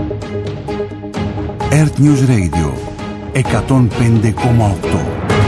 Earth News Radio 105,8.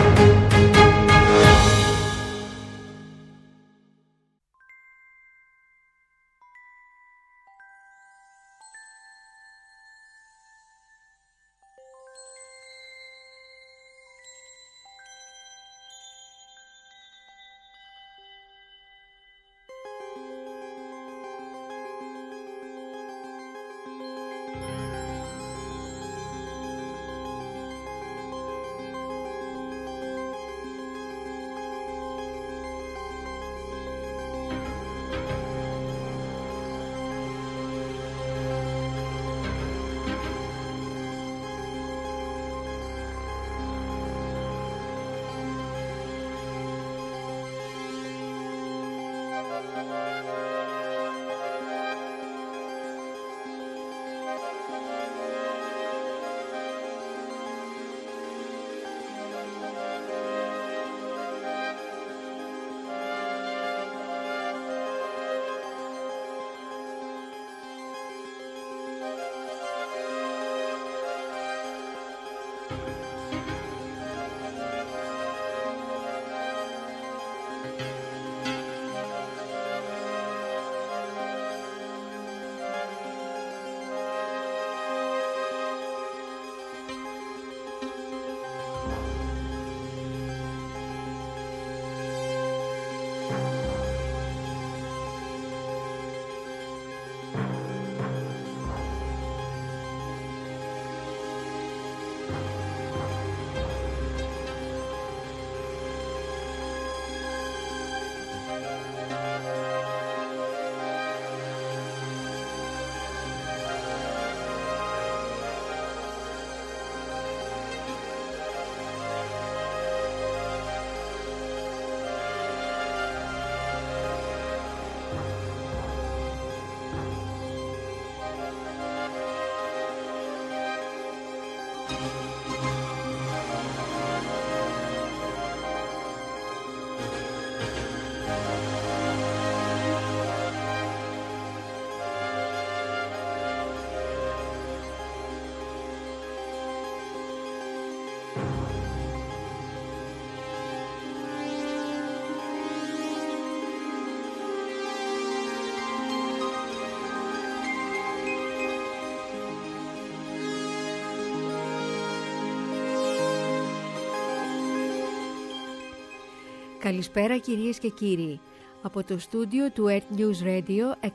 Καλησπέρα κυρίες και κύριοι, από το στούντιο του Earth News Radio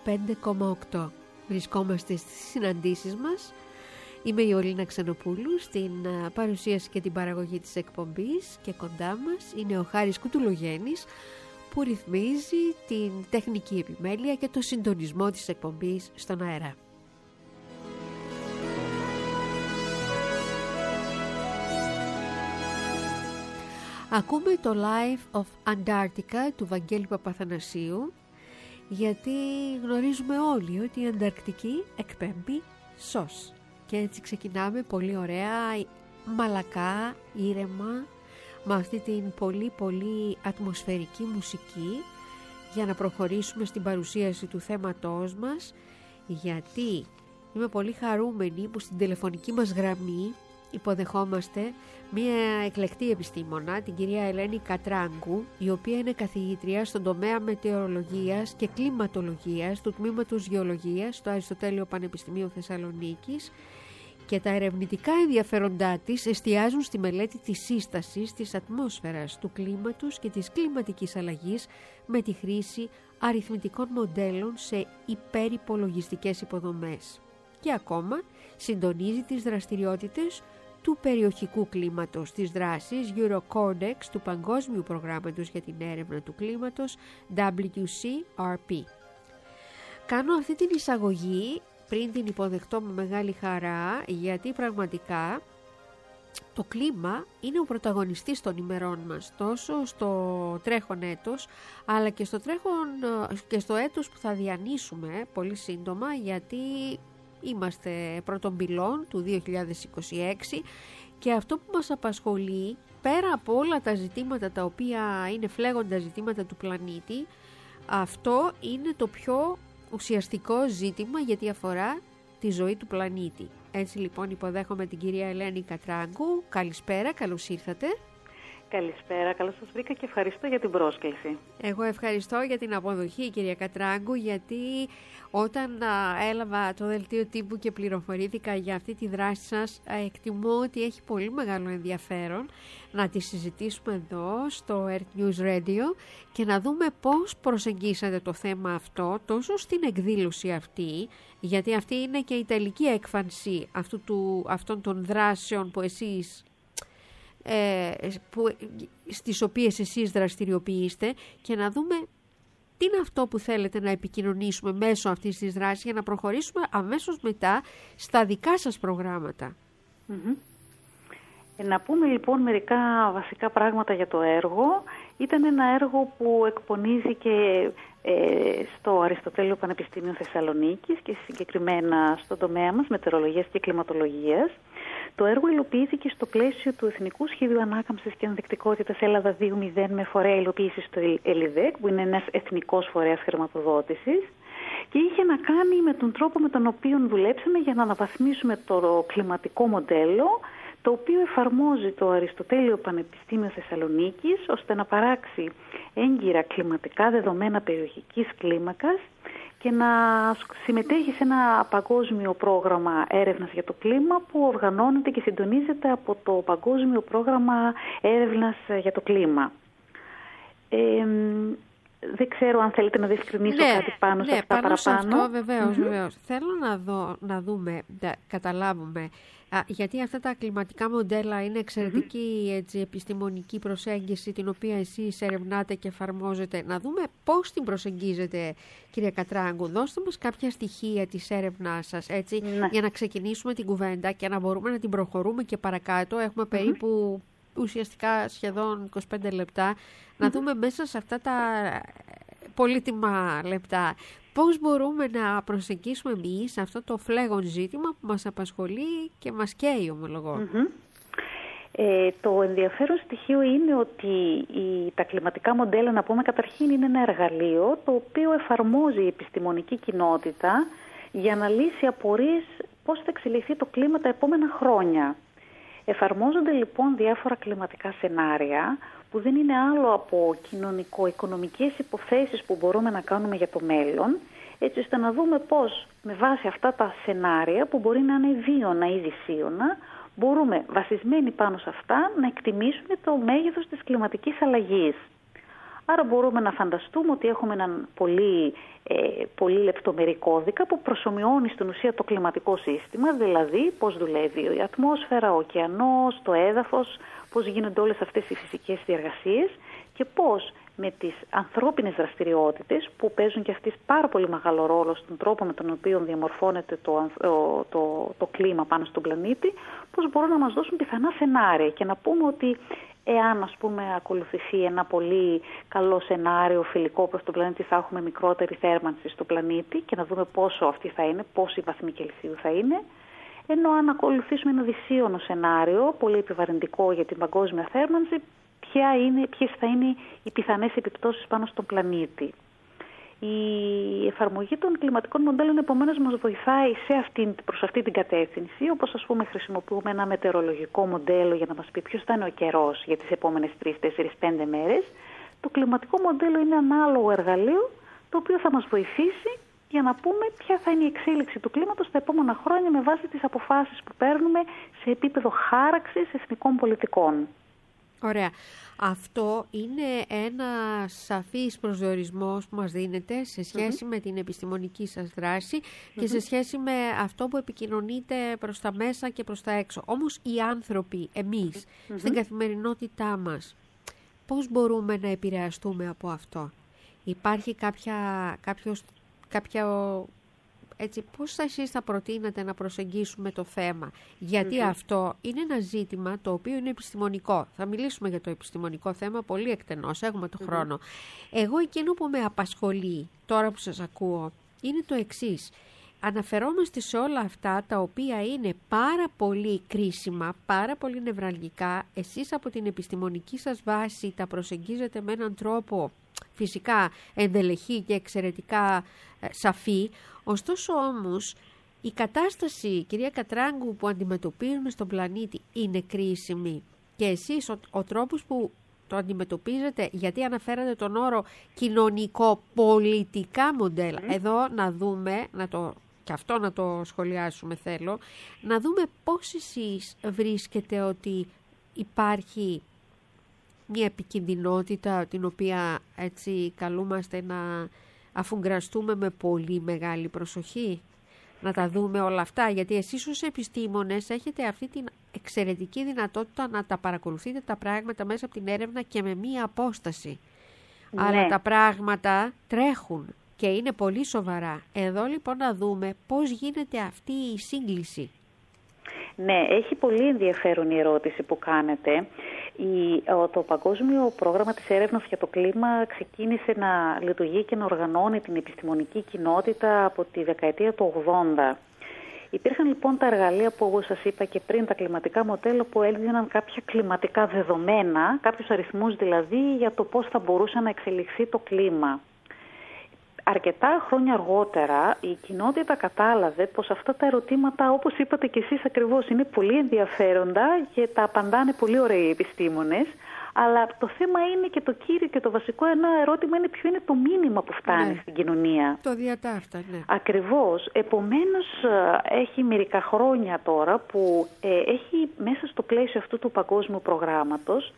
105,8. Βρισκόμαστε στις συναντήσεις μας. Είμαι η Ολίνα Ξενοπούλου στην παρουσίαση και την παραγωγή της εκπομπής και κοντά μας είναι ο Χάρης Κουτουλογέννης που ρυθμίζει την τεχνική επιμέλεια και το συντονισμό της εκπομπής στον αέρα. Ακούμε το Life of Antarctica του Βαγγέλη Παπαθανασίου, γιατί γνωρίζουμε όλοι ότι η Ανταρκτική εκπέμπει σως. Και έτσι ξεκινάμε πολύ ωραία, μαλακά, ήρεμα, με αυτή την πολύ ατμοσφαιρική μουσική για να προχωρήσουμε στην παρουσίαση του θέματός μας, γιατί είμαι πολύ χαρούμενη που στην τηλεφωνική μας γραμμή υποδεχόμαστε μία εκλεκτή επιστήμονα, την κυρία Ελένη Κατράγκου, η οποία είναι καθηγήτρια στον τομέα μετεωρολογίας και κλιματολογίας του Τμήματος Γεωλογίας στο Αριστοτέλειο Πανεπιστημίου Θεσσαλονίκης, και τα ερευνητικά ενδιαφέροντά της εστιάζουν στη μελέτη της σύστασης της ατμόσφαιρας, του κλίματος και της κλιματικής αλλαγής με τη χρήση αριθμητικών μοντέλων σε υπερυπολογιστικές υποδομές. Και ακόμα συντονίζει τις δραστηριότητες του περιοχικού κλίματος, της δράσης Eurocordex του Παγκόσμιου Προγράμματος για την Έρευνα του Κλίματος WCRP. Κάνω αυτή την εισαγωγή πριν την υποδεχτώ με μεγάλη χαρά, γιατί πραγματικά το κλίμα είναι ο πρωταγωνιστής των ημερών μας, τόσο στο τρέχον έτος, αλλά και στο έτος που θα διανύσουμε πολύ σύντομα, γιατί είμαστε πρώτων πυλών του 2026 και αυτό που μας απασχολεί, πέρα από όλα τα ζητήματα τα οποία είναι φλέγοντα ζητήματα του πλανήτη, αυτό είναι το πιο ουσιαστικό ζήτημα, γιατί αφορά τη ζωή του πλανήτη. Έτσι λοιπόν υποδέχομαι την κυρία Ελένη Κατράγκου. Καλησπέρα, καλώς ήρθατε. Καλησπέρα, καλώς σας βρήκα και ευχαριστώ για την πρόσκληση. Εγώ ευχαριστώ για την αποδοχή, κυρία Κατράγκου, γιατί όταν έλαβα το δελτίο τύπου και πληροφορήθηκα για αυτή τη δράση σας, εκτιμώ ότι έχει πολύ μεγάλο ενδιαφέρον να τη συζητήσουμε εδώ στο Earth News Radio και να δούμε πώς προσεγγίσατε το θέμα αυτό τόσο στην εκδήλωση αυτή, γιατί αυτή είναι και η τελική έκφανση αυτών των δράσεων που εσείς στις οποίες εσείς δραστηριοποιείστε, και να δούμε τι είναι αυτό που θέλετε να επικοινωνήσουμε μέσω αυτής της δράσης για να προχωρήσουμε αμέσως μετά στα δικά σας προγράμματα. Να πούμε λοιπόν μερικά βασικά πράγματα για το έργο. Ήταν ένα έργο που εκπονήθηκε στο Αριστοτέλειο Πανεπιστήμιο Θεσσαλονίκης και συγκεκριμένα στον τομέα μας μετεωρολογίας και κλιματολογίας. Το έργο υλοποιήθηκε στο πλαίσιο του Εθνικού Σχεδίου Ανάκαμψης και Ανθεκτικότητας Ελλάδα 2.0 με φορέα υλοποίησης στο ΕΛΙΔΕΚ, που είναι ένας εθνικός φορέας χρηματοδότησης, και είχε να κάνει με τον τρόπο με τον οποίο δουλέψαμε για να αναβαθμίσουμε το κλιματικό μοντέλο, το οποίο εφαρμόζει το Αριστοτέλειο Πανεπιστήμιο Θεσσαλονίκης ώστε να παράξει έγκυρα κλιματικά δεδομένα περιοχικής κλίμακας και να συμμετέχει σε ένα παγκόσμιο πρόγραμμα έρευνας για το κλίμα που οργανώνεται και συντονίζεται από το Παγκόσμιο Πρόγραμμα Έρευνας για το Κλίμα. Δεν ξέρω αν θέλετε να διευκρινίσω κάτι πάνω σε αυτά παραπάνω. Σε αυτό βεβαίως. Θέλω να δούμε, καταλάβουμε, γιατί αυτά τα κλιματικά μοντέλα είναι εξαιρετική έτσι, επιστημονική προσέγγιση την οποία εσείς ερευνάτε και εφαρμόζετε. Να δούμε πώς την προσεγγίζετε, κυρία Κατράγκου. Δώστε μας κάποια στοιχεία της έρευνάς σας, έτσι, για να ξεκινήσουμε την κουβέντα και να μπορούμε να την προχωρούμε και παρακάτω. Έχουμε περίπου ουσιαστικά σχεδόν 25 λεπτά να δούμε μέσα σε αυτά τα πολύτιμα λεπτά πώς μπορούμε να προσεγγίσουμε εμείς αυτό το φλέγον ζήτημα που μας απασχολεί και μας καίει, ομολογώ. Το ενδιαφέρον στοιχείο είναι ότι τα κλιματικά μοντέλα, να πούμε καταρχήν, είναι ένα εργαλείο το οποίο εφαρμόζει η επιστημονική κοινότητα για να λύσει απορίες πώς θα εξελιχθεί το κλίμα τα επόμενα χρόνια. Εφαρμόζονται λοιπόν διάφορα κλιματικά σενάρια που δεν είναι άλλο από κοινωνικο-οικονομικές υποθέσεις που μπορούμε να κάνουμε για το μέλλον, έτσι ώστε να δούμε πώς με βάση αυτά τα σενάρια που μπορεί να είναι βίωνα ή δυσίωνα, μπορούμε βασισμένοι πάνω σε αυτά να εκτιμήσουμε το μέγεθος της κλιματικής αλλαγής. Άρα μπορούμε να φανταστούμε ότι έχουμε έναν πολύ λεπτομερή κώδικα που προσομοιώνει στην ουσία το κλιματικό σύστημα, δηλαδή πώς δουλεύει η ατμόσφαιρα, ο ωκεανός, το έδαφος, πώς γίνονται όλες αυτές οι φυσικές διεργασίες και πώς με τις ανθρώπινες δραστηριότητες που παίζουν και αυτές πάρα πολύ μεγάλο ρόλο στον τρόπο με τον οποίο διαμορφώνεται το κλίμα πάνω στον πλανήτη, πώς μπορούν να μας δώσουν πιθανά σενάρια και να πούμε ότι εάν ακολουθηθεί ένα πολύ καλό σενάριο φιλικό προς τον πλανήτη, θα έχουμε μικρότερη θέρμανση στο πλανήτη και να δούμε πόσο αυτή θα είναι, πόση βαθμοί Κελσίου θα είναι. Ενώ αν ακολουθήσουμε ένα δυσίωνο σενάριο, πολύ επιβαρυντικό για την παγκόσμια θέρμανση, ποιες θα είναι οι πιθανές επιπτώσεις πάνω στον πλανήτη. Η εφαρμογή των κλιματικών μοντέλων επομένως μας βοηθάει προς αυτή την κατεύθυνση, όπως ας πούμε χρησιμοποιούμε ένα μετεωρολογικό μοντέλο για να μας πει ποιος θα είναι ο καιρός για τις επόμενες 3, 4, 5 μέρες. Το κλιματικό μοντέλο είναι ένα άλλο εργαλείο το οποίο θα μας βοηθήσει για να πούμε ποια θα είναι η εξέλιξη του κλίματος τα επόμενα χρόνια με βάση τις αποφάσεις που παίρνουμε σε επίπεδο χάραξης εθνικών πολιτικών. Ωραία. Αυτό είναι ένα σαφής προσδιορισμός που μας δίνεται σε σχέση με την επιστημονική σας δράση και σε σχέση με αυτό που επικοινωνείτε προς τα μέσα και προς τα έξω. Όμως οι άνθρωποι, εμείς, στην καθημερινότητά μας, πώς μπορούμε να επηρεαστούμε από αυτό? Υπάρχει έτσι, πώς εσείς θα προτείνετε να προσεγγίσουμε το θέμα? Γιατί αυτό είναι ένα ζήτημα το οποίο είναι επιστημονικό. Θα μιλήσουμε για το επιστημονικό θέμα πολύ εκτενώς, έχουμε το χρόνο. Εγώ εκείνο που με απασχολεί τώρα που σας ακούω είναι το εξής. Αναφερόμαστε σε όλα αυτά τα οποία είναι πάρα πολύ κρίσιμα, πάρα πολύ νευραλγικά. Εσείς από την επιστημονική σας βάση τα προσεγγίζετε με έναν τρόπο φυσικά ενδελεχή και εξαιρετικά σαφή. Ωστόσο όμως Η κατάσταση, κυρία Κατράγκου, που αντιμετωπίζουμε στον πλανήτη είναι κρίσιμη και εσείς ο τρόπος που το αντιμετωπίζετε, γιατί αναφέρατε τον όρο κοινωνικό-πολιτικά μοντέλα. Εδώ να δούμε, και αυτό να το σχολιάσουμε θέλω, να δούμε πώς εσείς βρίσκετε ότι υπάρχει μια επικινδυνότητα την οποία έτσι καλούμαστε να αφουγκραστούμε με πολύ μεγάλη προσοχή. Να τα δούμε όλα αυτά, γιατί εσείς ως επιστήμονες έχετε αυτή την εξαιρετική δυνατότητα να τα παρακολουθείτε τα πράγματα μέσα από την έρευνα και με μία απόσταση. Ναι. Αλλά τα πράγματα τρέχουν και είναι πολύ σοβαρά. Εδώ λοιπόν να δούμε πώς γίνεται αυτή η σύγκληση. Ναι, έχει πολύ ενδιαφέρον η ερώτηση που κάνετε. Το Παγκόσμιο Πρόγραμμα της Έρευνας για το Κλίμα ξεκίνησε να λειτουργεί και να οργανώνει την επιστημονική κοινότητα από τη δεκαετία του 80. Υπήρχαν λοιπόν τα εργαλεία που, όπως σας είπα και πριν, τα κλιματικά μοντέλα που έδιναν κάποια κλιματικά δεδομένα, κάποιους αριθμούς δηλαδή, για το πώς θα μπορούσε να εξελιχθεί το κλίμα. Αρκετά χρόνια αργότερα η κοινότητα κατάλαβε πως αυτά τα ερωτήματα, όπως είπατε και εσείς ακριβώς, είναι πολύ ενδιαφέροντα και τα απαντάνε πολύ ωραίοι επιστήμονες, αλλά το θέμα είναι και το κύριο και το βασικό ένα ερώτημα είναι ποιο είναι το μήνυμα που φτάνει στην κοινωνία. Το διατάφτα, ναι. Ακριβώς. Επομένως έχει μερικά χρόνια τώρα που έχει μέσα στο πλαίσιο αυτού του παγκόσμιου προγράμματος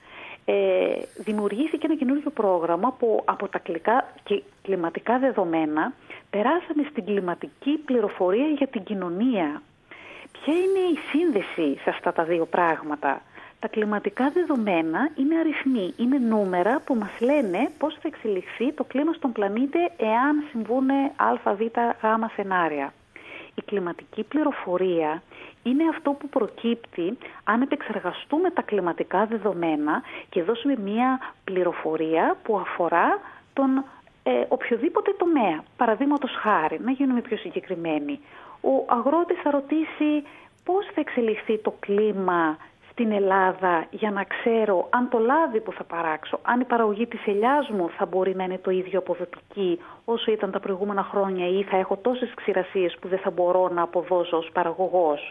δημιουργήθηκε ένα καινούργιο πρόγραμμα που από τα κλιματικά δεδομένα περάσαμε στην κλιματική πληροφορία για την κοινωνία. Ποια είναι η σύνδεση σε αυτά τα δύο πράγματα? Τα κλιματικά δεδομένα είναι αριθμοί, είναι νούμερα που μας λένε πώς θα εξελιχθεί το κλίμα στον πλανήτη εάν συμβούν α, β, γ σενάρια. Η κλιματική πληροφορία είναι αυτό που προκύπτει αν επεξεργαστούμε τα κλιματικά δεδομένα και δώσουμε μια πληροφορία που αφορά τον οποιοδήποτε τομέα. Παραδείγματος χάρη, να γίνουμε πιο συγκεκριμένοι. Ο αγρότης θα ρωτήσει πώς θα εξελιχθεί το κλίμα στην Ελλάδα για να ξέρω αν το λάδι που θα παράξω, αν η παραγωγή της ελιάς μου θα μπορεί να είναι το ίδιο αποδοτική όσο ήταν τα προηγούμενα χρόνια ή θα έχω τόσες ξηρασίες που δεν θα μπορώ να αποδώσω ως παραγωγός.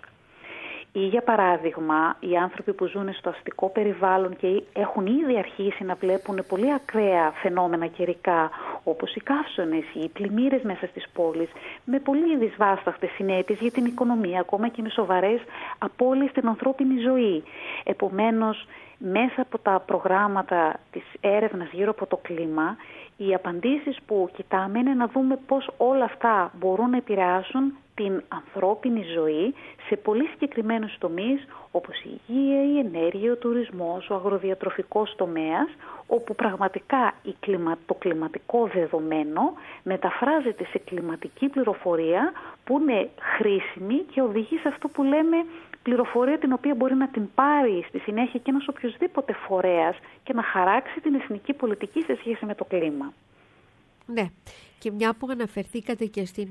Ή για παράδειγμα, οι άνθρωποι που ζουν στο αστικό περιβάλλον και έχουν ήδη αρχίσει να βλέπουν πολύ ακραία φαινόμενα καιρικά, όπως οι καύσονες ή οι πλημμύρες μέσα στις πόλεις, με πολύ δυσβάσταχτες συνέπειες για την οικονομία, ακόμα και με σοβαρές απώλειες στην ανθρώπινη ζωή. Επομένως, μέσα από τα προγράμματα της έρευνας γύρω από το κλίμα, οι απαντήσεις που κοιτάμε είναι να δούμε πώς όλα αυτά μπορούν να επηρεάσουν την ανθρώπινη ζωή σε πολύ συγκεκριμένους τομείς όπως η υγεία, η ενέργεια, ο τουρισμός, ο αγροδιατροφικός τομέας, όπου πραγματικά το κλιματικό δεδομένο μεταφράζεται σε κλιματική πληροφορία που είναι χρήσιμη και οδηγεί σε αυτό που λέμε πληροφορία την οποία μπορεί να την πάρει στη συνέχεια και ένας οποιοσδήποτε φορέας και να χαράξει την εθνική πολιτική σε σχέση με το κλίμα. Ναι. Και μια που αναφερθήκατε και στην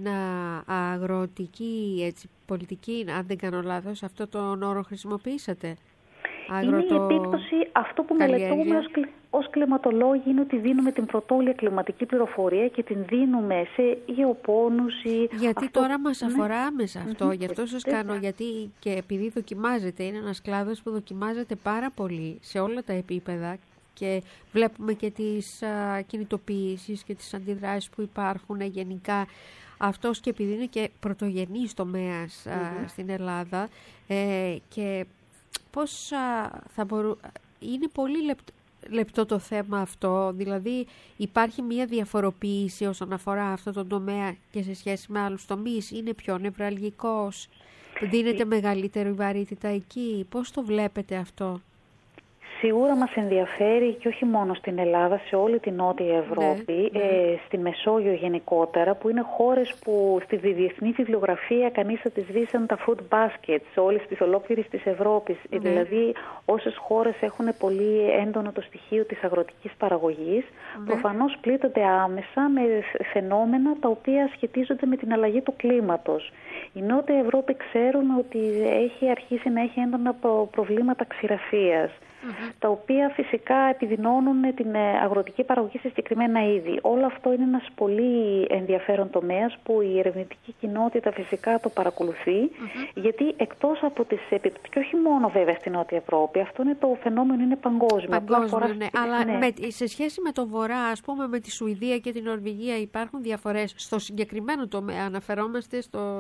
αγροτική πολιτική, αν δεν κάνω λάθος, αυτό τον όρο χρησιμοποιήσατε. Είναι η επίπτωση, αυτό που μελετούμε ως κλιματολόγοι είναι ότι δίνουμε την πρωτόλια κλιματική πληροφορία και την δίνουμε σε γεωπόνους. Γιατί τώρα μας αφορά άμεσα αυτό, γι' αυτό σας κάνω, γιατί και επειδή δοκιμάζεται, είναι ένας κλάδος που δοκιμάζεται πάρα πολύ σε όλα τα επίπεδα και βλέπουμε και τις κινητοποιήσεις και τις αντιδράσεις που υπάρχουν γενικά. Αυτός και επειδή είναι και πρωτογενής τομέας στην Ελλάδα και πώς θα είναι πολύ λεπτό το θέμα αυτό, δηλαδή υπάρχει μια διαφοροποίηση όσον αφορά αυτό το τομέα και σε σχέση με άλλους τομείς, είναι πιο νευραλγικός, δίνεται μεγαλύτερη βαρύτητα εκεί, πώς το βλέπετε αυτό? Σίγουρα μας ενδιαφέρει και όχι μόνο στην Ελλάδα, σε όλη την Νότια Ευρώπη, στη Μεσόγειο γενικότερα, που είναι χώρες που στη διεθνή βιβλιογραφία κανείς θα τις δει σαν τα food baskets, όλες τις ολόκληρες της Ευρώπης. Δηλαδή, όσες χώρες έχουν πολύ έντονο το στοιχείο της αγροτικής παραγωγής, προφανώς πλήττονται άμεσα με φαινόμενα τα οποία σχετίζονται με την αλλαγή του κλίματος. Η Νότια Ευρώπη ξέρουμε ότι έχει αρχίσει να έχει έντονα προβλήματα ξηρασίας. τα οποία φυσικά επιδεινώνουν την αγροτική παραγωγή σε συγκεκριμένα είδη. Όλο αυτό είναι ένας πολύ ενδιαφέρον τομέας που η ερευνητική κοινότητα φυσικά το παρακολουθεί, γιατί εκτός από τις επιπτώσεις, και όχι μόνο βέβαια στην Νότια Ευρώπη, αυτό είναι το φαινόμενο, είναι παγκόσμιο. Ναι. Αλλά σε σχέση με το Βορρά, ας πούμε με τη Σουηδία και την Νορβηγία, υπάρχουν διαφορές στο συγκεκριμένο τομέα? Αναφερόμαστε στο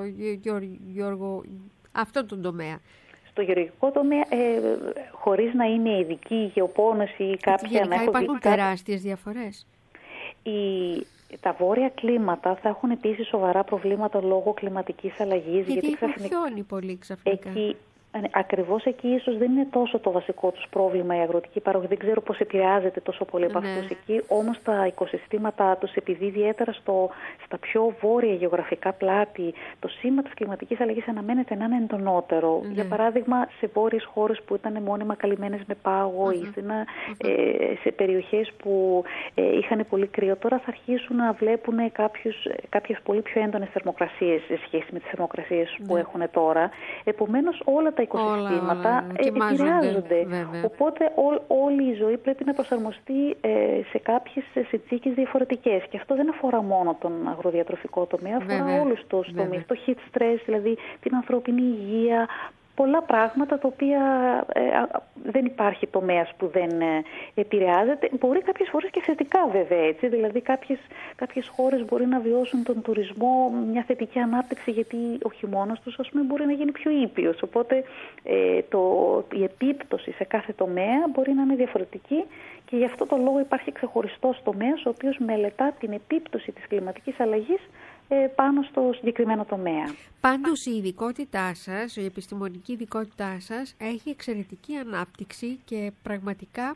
αυτό τον τομέα. Στο γεωργικό τομέα, χωρίς να είναι ειδική γεωπόνωση ή κάποια... Γενικά υπάρχουν τεράστιες διαφορές. Τα βόρεια κλίματα θα έχουν επίσης σοβαρά προβλήματα λόγω κλιματικής αλλαγής. Γιατί χιόνι πολύ ξαφνικά. Ακριβώς εκεί ίσως δεν είναι τόσο το βασικό τους πρόβλημα η αγροτική παραγωγή. Δεν ξέρω πώς επηρεάζεται τόσο πολύ από αυτούς εκεί. Όμως τα οικοσυστήματά τους, επειδή ιδιαίτερα στα πιο βόρεια γεωγραφικά πλάτη, το σήμα της κλιματικής αλλαγής αναμένεται να είναι εντονότερο. Για παράδειγμα, σε βόρειες χώρες που ήταν μόνιμα καλυμμένες με πάγο ή σε περιοχές που είχαν πολύ κρύο, τώρα θα αρχίσουν να βλέπουν κάποιες πολύ πιο έντονες θερμοκρασίες σε σχέση με τις θερμοκρασίες που έχουν τώρα. Επομένως, όλα τα οικοσυστήματα επηρεάζονται. Οπότε όλη η ζωή πρέπει να προσαρμοστεί σε κάποιες συνθήκες διαφορετικές. Και αυτό δεν αφορά μόνο τον αγροδιατροφικό τομέα, αφορά όλους τους τομείς. Το heat stress, δηλαδή την ανθρώπινη υγεία, πολλά πράγματα τα οποία δεν υπάρχει τομέας που δεν επηρεάζεται. Μπορεί κάποιες φορές και θετικά βέβαια έτσι. Δηλαδή κάποιες χώρες μπορεί να βιώσουν τον τουρισμό μια θετική ανάπτυξη, γιατί ο χειμώνας τους ας πούμε μπορεί να γίνει πιο ήπιος. Οπότε η επίπτωση σε κάθε τομέα μπορεί να είναι διαφορετική και γι' αυτό το λόγο υπάρχει ξεχωριστός τομέας ο οποίος μελετά την επίπτωση της κλιματικής αλλαγής πάνω στο συγκεκριμένο τομέα. Πάντως η ειδικότητά σας, η επιστημονική ειδικότητά σας έχει εξαιρετική ανάπτυξη και πραγματικά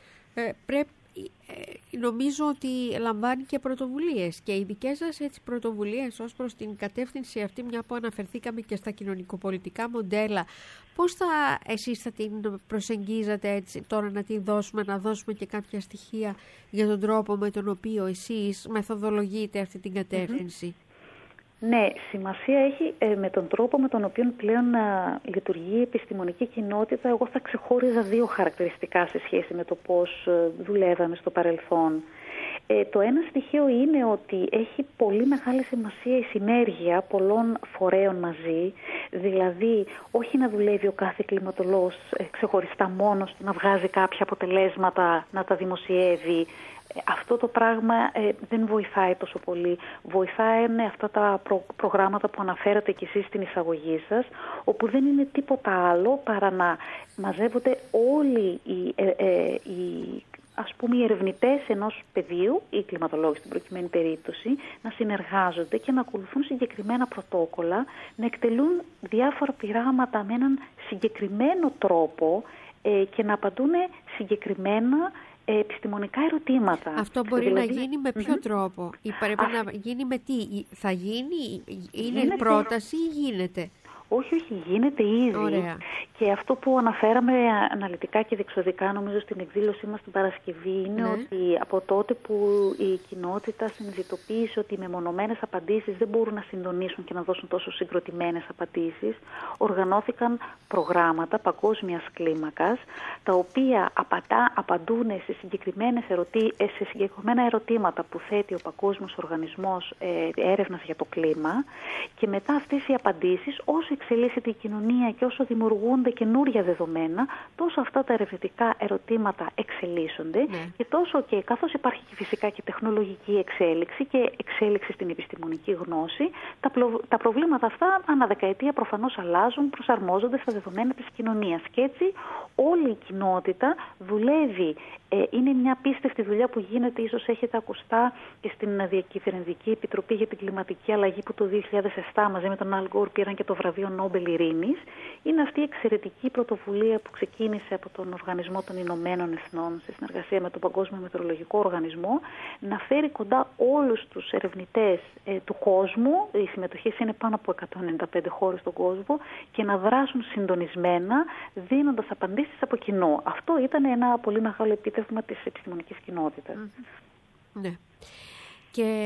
νομίζω ότι λαμβάνει και πρωτοβουλίες, και οι δικές σας έτσι πρωτοβουλίες ως προς την κατεύθυνση αυτή, μια που αναφερθήκαμε και στα κοινωνικοπολιτικά μοντέλα, πώς εσείς θα την προσεγγίζατε έτσι τώρα, να δώσουμε και κάποια στοιχεία για τον τρόπο με τον οποίο εσείς μεθοδολογείτε αυτή την κατεύθυνση? Ναι, σημασία έχει με τον τρόπο με τον οποίο πλέον λειτουργεί η επιστημονική κοινότητα. Εγώ θα ξεχώριζα δύο χαρακτηριστικά σε σχέση με το πώς δουλεύαμε στο παρελθόν. Το ένα στοιχείο είναι ότι έχει πολύ μεγάλη σημασία η συνέργεια πολλών φορέων μαζί, δηλαδή όχι να δουλεύει ο κάθε κλιματολόγος ξεχωριστά μόνος του, να βγάζει κάποια αποτελέσματα, να τα δημοσιεύει. Αυτό το πράγμα δεν βοηθάει τόσο πολύ. Βοηθάει αυτά τα προγράμματα που αναφέρατε κι εσείς στην εισαγωγή σας, όπου δεν είναι τίποτα άλλο παρά να μαζεύονται όλοι οι ερευνητές ενός πεδίου, οι κλιματολόγοι στην προκειμένη περίπτωση, να συνεργάζονται και να ακολουθούν συγκεκριμένα πρωτόκολλα, να εκτελούν διάφορα πειράματα με έναν συγκεκριμένο τρόπο και να απαντούν συγκεκριμένα επιστημονικά ερωτήματα. Αυτό μπορεί να γίνει με ποιο τρόπο? Ή πρέπει να γίνει με τι? Θα γίνει, είναι πρόταση ή γίνεται? Όχι, γίνεται ήδη. Ωραία. Και αυτό που αναφέραμε αναλυτικά και διεξοδικά νομίζω στην εκδήλωσή μας την Παρασκευή είναι ότι από τότε που η κοινότητα συνειδητοποίησε ότι οι μεμονωμένες απαντήσεις δεν μπορούν να συντονίσουν και να δώσουν τόσο συγκροτημένες απαντήσεις, οργανώθηκαν προγράμματα παγκόσμιας κλίμακας, τα οποία απαντούν σε συγκεκριμένα ερωτήματα που θέτει ο Παγκόσμιος Οργανισμός Έρευνας για το Κλίμα, και μετά αυτές οι απαντήσεις, όσο εξελίσσεται η κοινωνία και όσο δημιουργούνται καινούρια δεδομένα, τόσο αυτά τα ερευνητικά ερωτήματα εξελίσσονται και τόσο και καθώς υπάρχει και φυσικά και τεχνολογική εξέλιξη και εξέλιξη στην επιστημονική γνώση, τα προβλήματα αυτά ανά δεκαετία προφανώς αλλάζουν, προσαρμόζονται στα δεδομένα της κοινωνίας. Και έτσι όλη η κοινότητα δουλεύει. Είναι μια απίστευτη δουλειά που γίνεται, ίσως έχετε ακουστά και στην Διακυβερνητική Επιτροπή για την Κλιματική Αλλαγή που το 2007 μαζί με τον Αλ Γκόρ πήραν και το βραβείο Νόμπελ Ειρήνης. Είναι αυτή η εξαιρετική πρωτοβουλία που ξεκίνησε από τον Οργανισμό των Ηνωμένων Εθνών σε συνεργασία με τον Παγκόσμιο Μετεωρολογικό Οργανισμό, να φέρει κοντά όλους τους ερευνητές του κόσμου. Οι συμμετοχές είναι πάνω από 195 χώρες στον κόσμο και να δράσουν συντονισμένα, δίνοντας απαντήσεις από κοινό. Αυτό ήταν ένα πολύ μεγάλο επίτευγμα της επιστημονικής κοινότητας. Ναι. Και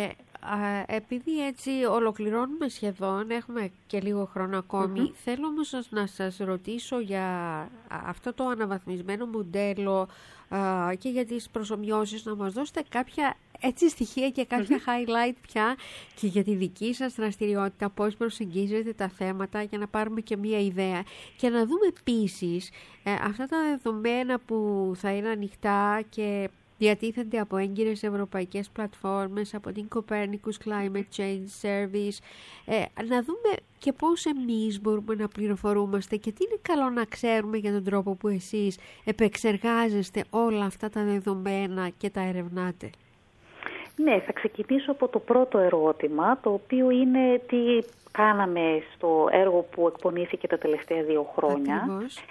επειδή έτσι ολοκληρώνουμε σχεδόν, έχουμε και λίγο χρόνο ακόμη, θέλω όμως να σας ρωτήσω για αυτό το αναβαθμισμένο μοντέλο και για τις προσομοιώσεις, να μας δώσετε κάποια έτσι στοιχεία και κάποια highlight πια και για τη δική σας δραστηριότητα, πώς προσεγγίζετε τα θέματα, για να πάρουμε και μία ιδέα και να δούμε επίσης αυτά τα δεδομένα που θα είναι ανοιχτά και διατίθενται από έγκυρες ευρωπαϊκές πλατφόρμες, από την Copernicus Climate Change Service, να δούμε και πώς εμείς μπορούμε να πληροφορούμαστε και τι είναι καλό να ξέρουμε για τον τρόπο που εσείς επεξεργάζεστε όλα αυτά τα δεδομένα και τα ερευνάτε. Ναι, θα ξεκινήσω από το πρώτο ερώτημα, το οποίο είναι τι κάναμε στο έργο που εκπονήθηκε τα τελευταία 2 χρόνια.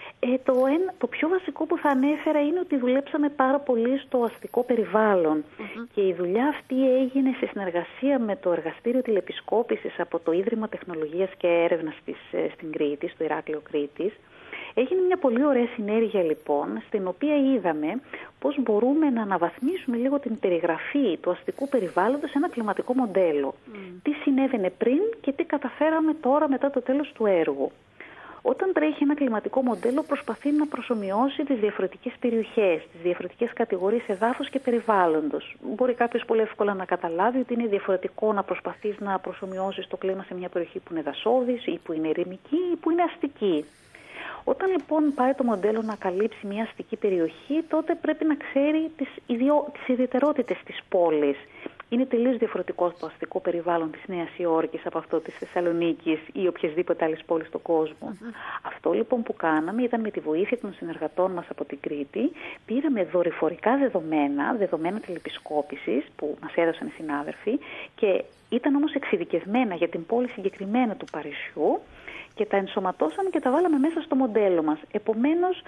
Το πιο βασικό που θα ανέφερα είναι ότι δουλέψαμε πάρα πολύ στο αστικό περιβάλλον και η δουλειά αυτή έγινε σε συνεργασία με το Εργαστήριο Τηλεπισκόπησης από το Ίδρυμα Τεχνολογίας και Έρευνας στην Κρήτη, στο Ηράκλειο Κρήτης. Έγινε μια πολύ ωραία συνέργεια λοιπόν, στην οποία είδαμε πώς μπορούμε να αναβαθμίσουμε λίγο την περιγραφή του αστικού περιβάλλοντος σε ένα κλιματικό μοντέλο. Τι συνέβαινε πριν και τι καταφέραμε τώρα μετά το τέλος του έργου. Όταν τρέχει ένα κλιματικό μοντέλο, προσπαθεί να προσομοιώσει τις διαφορετικές περιοχές, τις διαφορετικές κατηγορίες εδάφους και περιβάλλοντος. Μπορεί κάποιος πολύ εύκολα να καταλάβει ότι είναι διαφορετικό να προσπαθείς να προσομοιώσεις το κλίμα σε μια περιοχή που είναι δασώδης ή που είναι ερημική ή που είναι αστική. Όταν λοιπόν πάει το μοντέλο να καλύψει μια αστική περιοχή, τότε πρέπει να ξέρει τις ιδιαιτερότητες της πόλης. Είναι τελείως διαφορετικό το αστικό περιβάλλον της Νέας Υόρκης από αυτό της Θεσσαλονίκης ή οποιασδήποτε άλλης πόλης στον κόσμο. Αυτό λοιπόν που κάναμε ήταν με τη βοήθεια των συνεργατών μας από την Κρήτη, πήραμε δορυφορικά δεδομένα τηλεπισκόπησης που μας έδωσαν οι συνάδελφοι και ήταν όμως εξειδικευμένα για την πόλη συγκεκριμένα του Παρισιού και τα ενσωματώσαμε και τα βάλαμε μέσα στο μοντέλο μας. Επομένως,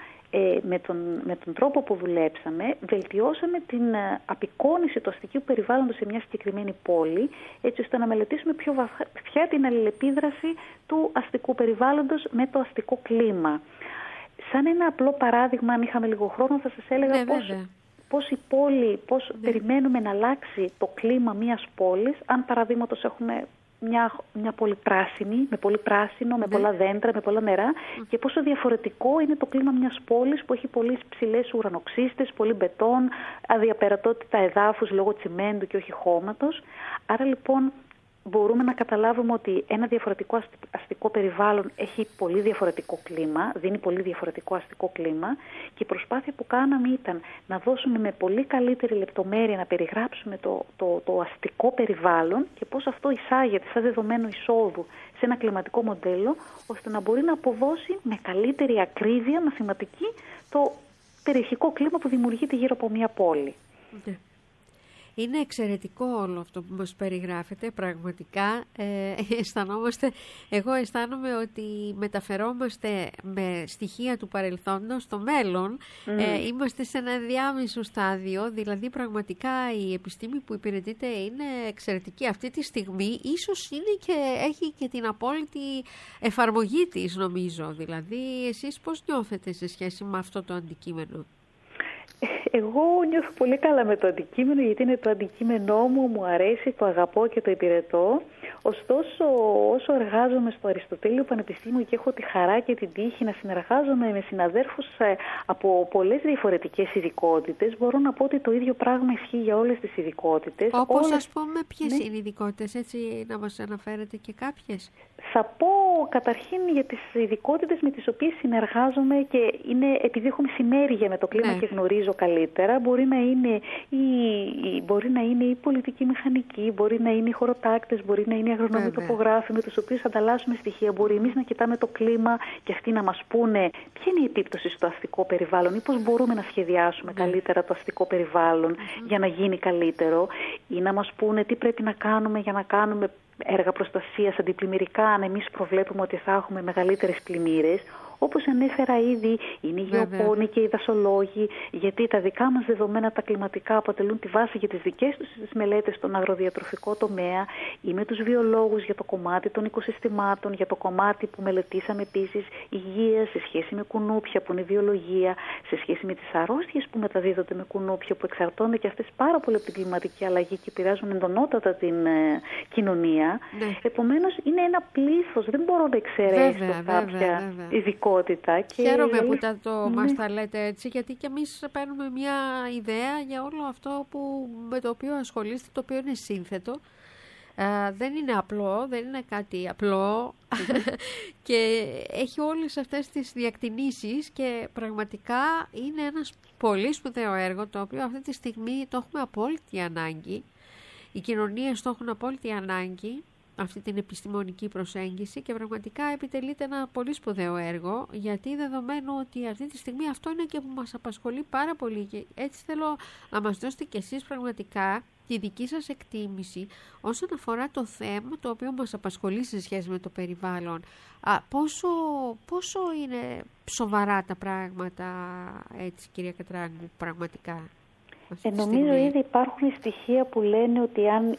με τον τρόπο που δουλέψαμε, βελτιώσαμε την απεικόνιση του αστικού περιβάλλοντος σε μια συγκεκριμένη πόλη, έτσι ώστε να μελετήσουμε πιο βαθιά την αλληλεπίδραση του αστικού περιβάλλοντος με το αστικό κλίμα. Σαν ένα απλό παράδειγμα, αν είχαμε λίγο χρόνο, θα σας έλεγα πώς η πόλη, πώς περιμένουμε να αλλάξει το κλίμα μιας πόλης, αν παραδείγματος έχουμε μια πόλη πράσινη, με πολύ πράσινο, με πολλά δέντρα, με πολλά νερά και πόσο διαφορετικό είναι το κλίμα μιας πόλης που έχει πολύ ψηλές ουρανοξύστες, πολύ μπετόν, αδιαπερατότητα εδάφους λόγω τσιμέντου και όχι χώματος. Άρα λοιπόν μπορούμε να καταλάβουμε ότι ένα διαφορετικό αστικό περιβάλλον έχει πολύ διαφορετικό κλίμα, δίνει πολύ διαφορετικό αστικό κλίμα και η προσπάθεια που κάναμε ήταν να δώσουμε με πολύ καλύτερη λεπτομέρεια να περιγράψουμε το αστικό περιβάλλον και πώς αυτό εισάγεται σαν δεδομένο εισόδου σε ένα κλιματικό μοντέλο, ώστε να μπορεί να αποδώσει με καλύτερη ακρίβεια μαθηματική το περιοχικό κλίμα που δημιουργείται γύρω από μια πόλη. Είναι εξαιρετικό όλο αυτό που μας περιγράφετε, πραγματικά εγώ αισθάνομαι ότι μεταφερόμαστε με στοιχεία του παρελθόντος στο μέλλον, είμαστε σε ένα ενδιάμεσο στάδιο, δηλαδή πραγματικά η επιστήμη που υπηρετείται είναι εξαιρετική αυτή τη στιγμή, ίσως είναι και έχει και την απόλυτη εφαρμογή της νομίζω, δηλαδή εσείς πώς νιώθετε σε σχέση με αυτό το αντικείμενο? Εγώ νιώθω πολύ καλά με το αντικείμενο, γιατί είναι το αντικείμενό μου αρέσει, το αγαπώ και το υπηρετώ. Ωστόσο, όσο εργάζομαι στο Αριστοτέλειο Πανεπιστήμιο και έχω τη χαρά και την τύχη να συνεργάζομαι με συναδέρφους από πολλές διαφορετικές ειδικότητες, μπορώ να πω ότι το ίδιο πράγμα ισχύει για όλες τις ειδικότητες. Όπως ας πούμε, ποιες είναι οι ειδικότητες, έτσι να μας αναφέρετε και κάποιες? Θα πω καταρχήν για τις ειδικότητες με τις οποίες συνεργάζομαι και είναι επειδή έχουμε συνέργεια με το κλίμα και γνωρίζω καλύτερα. Μπορεί να είναι η πολιτική μηχανική, μπορεί να είναι οι χωροτάκτες, μπορεί να είναι οι αγρονομοί τοπογράφοι με τους οποίους ανταλλάσσουμε στοιχεία. Μπορεί εμείς να κοιτάμε το κλίμα και αυτοί να μας πούνε ποια είναι η επίπτωση στο αστικό περιβάλλον ή πώς μπορούμε να σχεδιάσουμε καλύτερα το αστικό περιβάλλον για να γίνει καλύτερο ή να μας πούνε τι πρέπει να κάνουμε για να κάνουμε έργα προστασίας αντιπλημμυρικά, αν εμείς προβλέπουμε ότι θα έχουμε μεγαλύτερες πλημμύρες. Όπως ανέφερα ήδη, είναι οι γεωπόνοι και οι δασολόγοι, γιατί τα δικά μας δεδομένα τα κλιματικά αποτελούν τη βάση για τις δικές τους τις μελέτες στον αγροδιατροφικό τομέα, ή με τους βιολόγους για το κομμάτι των οικοσυστημάτων, για το κομμάτι που μελετήσαμε επίσης υγεία σε σχέση με κουνούπια που είναι βιολογία, σε σχέση με τις αρρώστιες που μεταδίδονται με κουνούπια που εξαρτώνται και αυτές πάρα πολύ από την κλιματική αλλαγή και επηρεάζουν εντονότατα την κοινωνία. Ναι. Επομένως είναι ένα πλήθος, δεν μπορώ να εξαιρέσω κάποια ειδικότητα. Και χαίρομαι που μας τα λέτε έτσι, γιατί και εμείς παίρνουμε μια ιδέα για όλο αυτό με το οποίο ασχολείστε, το οποίο είναι σύνθετο. Δεν είναι απλό, δεν είναι κάτι απλό και έχει όλες αυτές τις διακτηνήσεις και πραγματικά είναι ένας πολύ σπουδαίο έργο, το οποίο αυτή τη στιγμή το έχουμε απόλυτη ανάγκη. Οι κοινωνίες το έχουν απόλυτη ανάγκη, αυτή την επιστημονική προσέγγιση, και πραγματικά επιτελείται ένα πολύ σπουδαίο έργο, γιατί δεδομένου ότι αυτή τη στιγμή αυτό είναι και που μας απασχολεί πάρα πολύ, και έτσι θέλω να μας δώσετε κι εσείς πραγματικά τη δική σας εκτίμηση όσον αφορά το θέμα το οποίο μας απασχολεί σε σχέση με το περιβάλλον. Πόσο είναι σοβαρά τα πράγματα, έτσι, κυρία Κατράγκου, πραγματικά? Νομίζω ήδη υπάρχουν στοιχεία που λένε ότι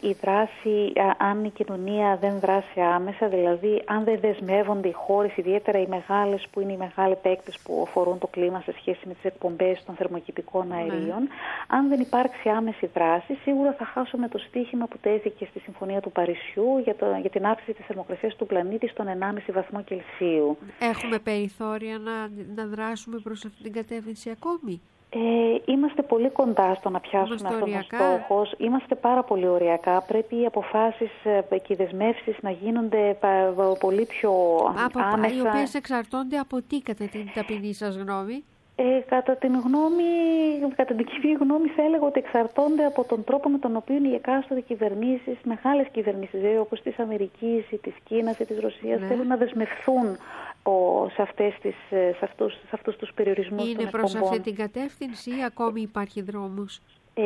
αν η κοινωνία δεν δράσει άμεσα, δηλαδή αν δεν δεσμεύονται οι χώρες, ιδιαίτερα οι μεγάλες που είναι οι μεγάλοι παίκτες που αφορούν το κλίμα σε σχέση με τις εκπομπές των θερμοκηπικών αερίων, αν δεν υπάρξει άμεση δράση, σίγουρα θα χάσουμε το στίχημα που τέθηκε στη Συμφωνία του Παρισιού για την αύξηση της θερμοκρασίας του πλανήτη στον 1,5 βαθμό Κελσίου. Έχουμε περιθώρια να δράσουμε προς αυτή την κατεύθυνση ακόμη? Είμαστε πολύ κοντά στο να πιάσουμε αυτόν τον στόχο. Είμαστε πάρα πολύ οριακά. Πρέπει οι αποφάσεις και οι δεσμεύσεις να γίνονται πολύ πιο άμεσα. Οι οποίες εξαρτώνται από τι, κατά την ταπεινή σας γνώμη? Κατά την κοινή γνώμη θα έλεγα ότι εξαρτώνται από τον τρόπο με τον οποίο οι εκάστοτε κυβερνήσεις, μεγάλες κυβερνήσεις, όπως της Αμερικής ή της Κίνας ή της Ρωσίας, θέλουν να δεσμευθούν σε αυτούς τους περιορισμούς. Είναι προς αυτή την κατεύθυνση ή ακόμη υπάρχει δρόμος?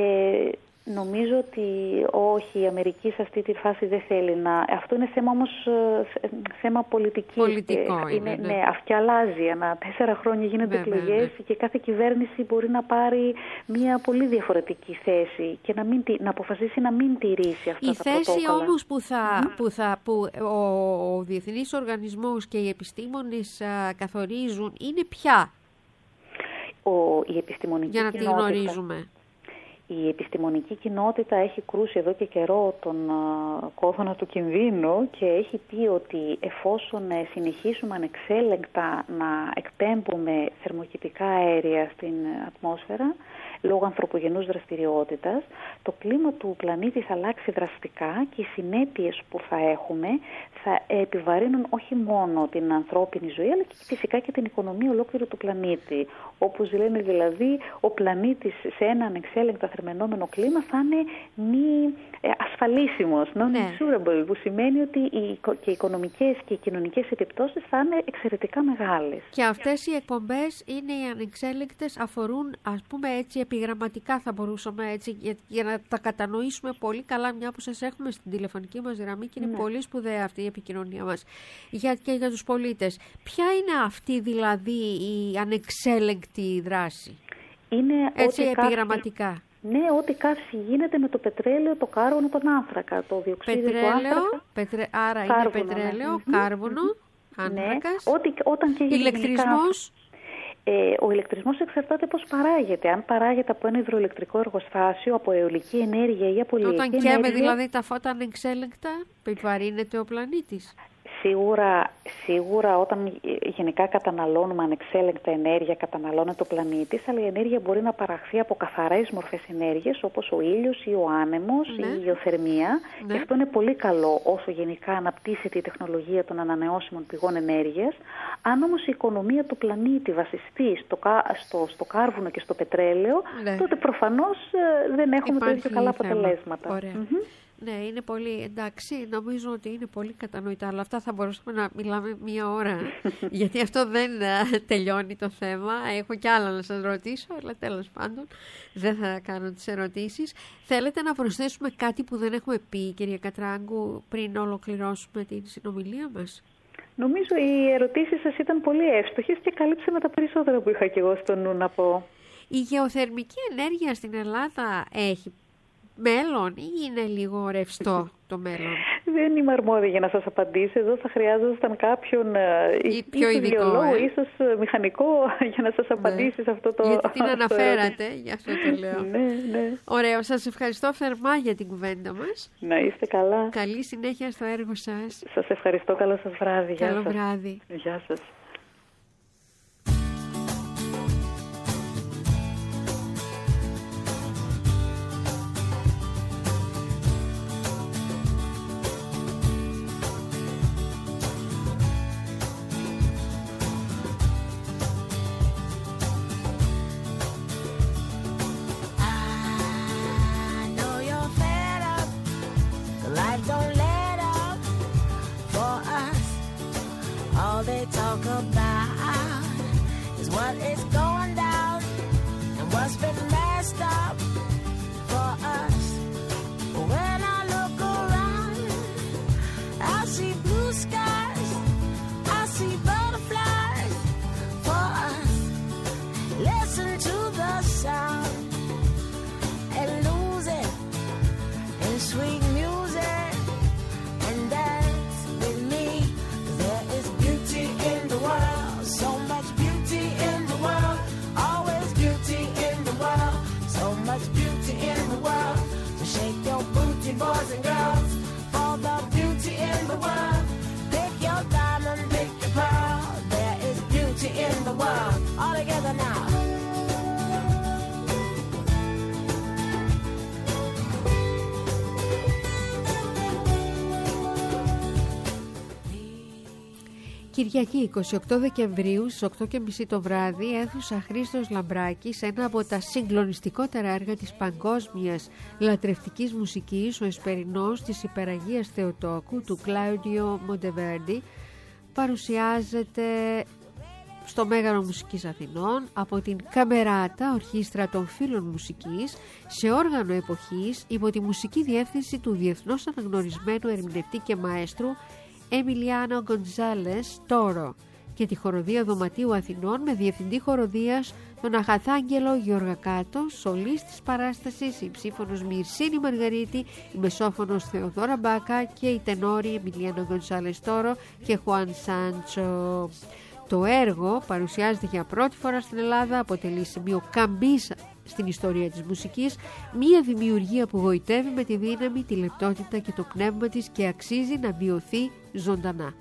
Νομίζω ότι όχι, η Αμερική σε αυτή τη φάση δεν θέλει να... Αυτό είναι θέμα όμως θέμα πολιτικής. Πολιτικό είναι. Ναι, και αλλάζει. Ανά 4 χρόνια γίνονται εκλογές και κάθε κυβέρνηση μπορεί να πάρει μια πολύ διαφορετική θέση και να αποφασίσει να μην τηρήσει αυτά τα πρωτόκολλα. Η θέση όμως που ο Διεθνής Οργανισμός και οι επιστήμονες καθορίζουν είναι ποια? Η επιστημονική για να τη γνωρίζουμε. Η επιστημονική κοινότητα έχει κρούσει εδώ και καιρό τον κόδωνα του κινδύνου και έχει πει ότι εφόσον συνεχίσουμε ανεξέλεγκτα να εκπέμπουμε θερμοκηπικά αέρια στην ατμόσφαιρα λόγω ανθρωπογενούς δραστηριότητας, το κλίμα του πλανήτη θα αλλάξει δραστικά και οι συνέπειες που θα έχουμε θα επιβαρύνουν όχι μόνο την ανθρώπινη ζωή, αλλά και φυσικά και την οικονομία ολόκληρου του πλανήτη. Όπως λένε δηλαδή, ο πλανήτης σε ένα ανεξέλεγκτα θερμαινόμενο κλίμα θα είναι μη ασφαλίσιμος, non-insurable, που σημαίνει ότι και οι οικονομικές και οι κοινωνικές επιπτώσεις θα είναι εξαιρετικά μεγάλες. Και αυτές οι εκπομπές είναι οι ανεξέλεγκτες, αφορούν, ας πούμε έτσι, επιγραμματικά θα μπορούσαμε έτσι, για να τα κατανοήσουμε πολύ καλά, μια που σας έχουμε στην τηλεφωνική μας γραμμή και είναι πολύ σπουδαία αυτή η επικοινωνία μας και για τους πολίτες. Ποια είναι αυτή δηλαδή η ανεξέλεγκτη δράση? Είναι έτσι επιγραμματικά. Ναι, ό,τι καύση γίνεται με το πετρέλαιο, το κάρβονο, τον άνθρακα, το διοξείδιο του άνθρακα. Άρα είναι πετρέλαιο, κάρβονο, άνθρακας, όταν και ηλεκτρισμός. Ο ηλεκτρισμός εξαρτάται πώς παράγεται. Αν παράγεται από ένα υδροηλεκτρικό εργοστάσιο, από αιωλική ενέργεια ή από ηλιακή ενέργεια. Όταν καίμε δηλαδή τα φώτα ανεξέλεγκτα, επιβαρύνεται ο πλανήτης. Σίγουρα όταν γενικά καταναλώνουμε ανεξέλεγκτα ενέργεια, καταναλώνεται ο πλανήτης, αλλά η ενέργεια μπορεί να παραχθεί από καθαρές μορφές ενέργειας, όπως ο ήλιος ή ο άνεμος ή η γεωθερμία. Και αυτό είναι πολύ καλό όσο γενικά αναπτύσσεται η τεχνολογία των ανανεώσιμων πηγών ενέργειας. Αν όμως η οικονομία του πλανήτη βασιστεί στο κάρβουνο και στο πετρέλαιο, τότε προφανώς δεν έχουμε τα ίδια καλά αποτελέσματα. Ναι, είναι πολύ εντάξει, νομίζω ότι είναι πολύ κατανοητά, αλλά αυτά θα μπορούσαμε να μιλάμε 1 ώρα, γιατί αυτό δεν τελειώνει το θέμα. Έχω κι άλλα να σας ρωτήσω, αλλά τέλος πάντων δεν θα κάνω τις ερωτήσεις. Θέλετε να προσθέσουμε κάτι που δεν έχουμε πει, κυρία Κατράγκου, πριν ολοκληρώσουμε την συνομιλία μας? Νομίζω οι ερωτήσεις σας ήταν πολύ εύστοχες και καλύψαμε τα περισσότερα που είχα και εγώ στο νου να πω. Η γεωθερμική ενέργεια στην Ελλάδα έχει μέλλον ή είναι λίγο ρευστό το μέλλον? Δεν είμαι αρμόδια για να σας απαντήσω. Εδώ θα χρειάζονταν κάποιον πιο ειδικό, ίσως μηχανικό για να σας απαντήσει σε αυτό το... Γιατί την αναφέρατε, γι' αυτό το λέω. Ναι. Ωραίο, σας ευχαριστώ θερμά για την κουβέντα μας. Να είστε καλά. Καλή συνέχεια στο έργο σας. Σας ευχαριστώ, καλό σας βράδυ. Καλό βράδυ. Γεια σας. Κυριακή 28 Δεκεμβρίου στις 8:30 το βράδυ, αίθουσα Χρήστος Λαμπράκης, ένα από τα συγκλονιστικότερα έργα της παγκόσμιας λατρευτικής μουσικής, ο Εσπερινός της Υπεραγίας Θεοτόκου του Κλάουντιο Μοντεβέρντι, παρουσιάζεται στο Μέγαρο Μουσικής Αθηνών από την Καμεράτα, ορχήστρα των φίλων μουσικής, σε όργανο εποχής, υπό τη μουσική διεύθυνση του διεθνώς αναγνωρισμένου ερμηνευτή και μαέστρου Εμιλιάνο Γκοντζάλες Τόρο, και τη χοροδία Δωματίου Αθηνών με διευθυντή χοροδίας τον Αχαθάγγελο Γεωργακάτο, σολής της παράστασης η ψήφωνος Μυρσίνη Μαργαρίτη, η μεσόφωνος Θεοδόρα Μπάκα και η τενόρη Εμιλιάνο Γκοντζάλες Τόρο και Χουάν Σάντσο. Το έργο παρουσιάζεται για πρώτη φορά στην Ελλάδα, αποτελεί σημείο καμπής στην ιστορία της μουσικής, μία δημιουργία που γοητεύει με τη δύναμη, τη λεπτότητα και το πνεύμα της και αξίζει να βιωθεί ζωντανά.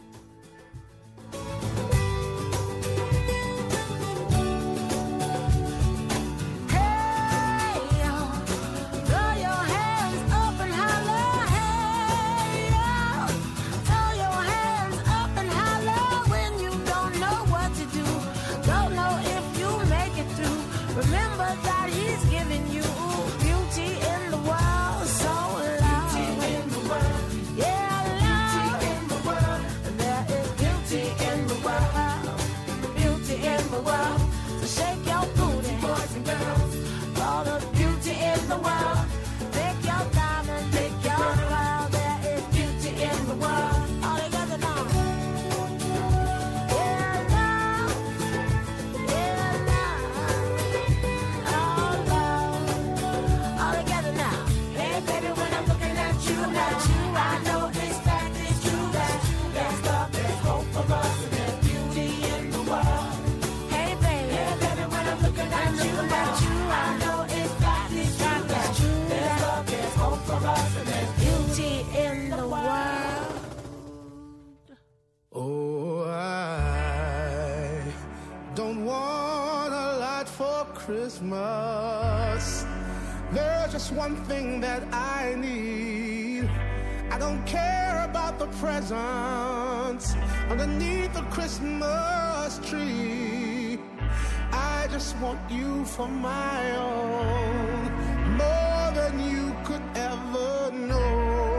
Christmas, there's just one thing that I need. I don't care about the presents underneath the Christmas tree. I just want you for my own, more than you could ever know.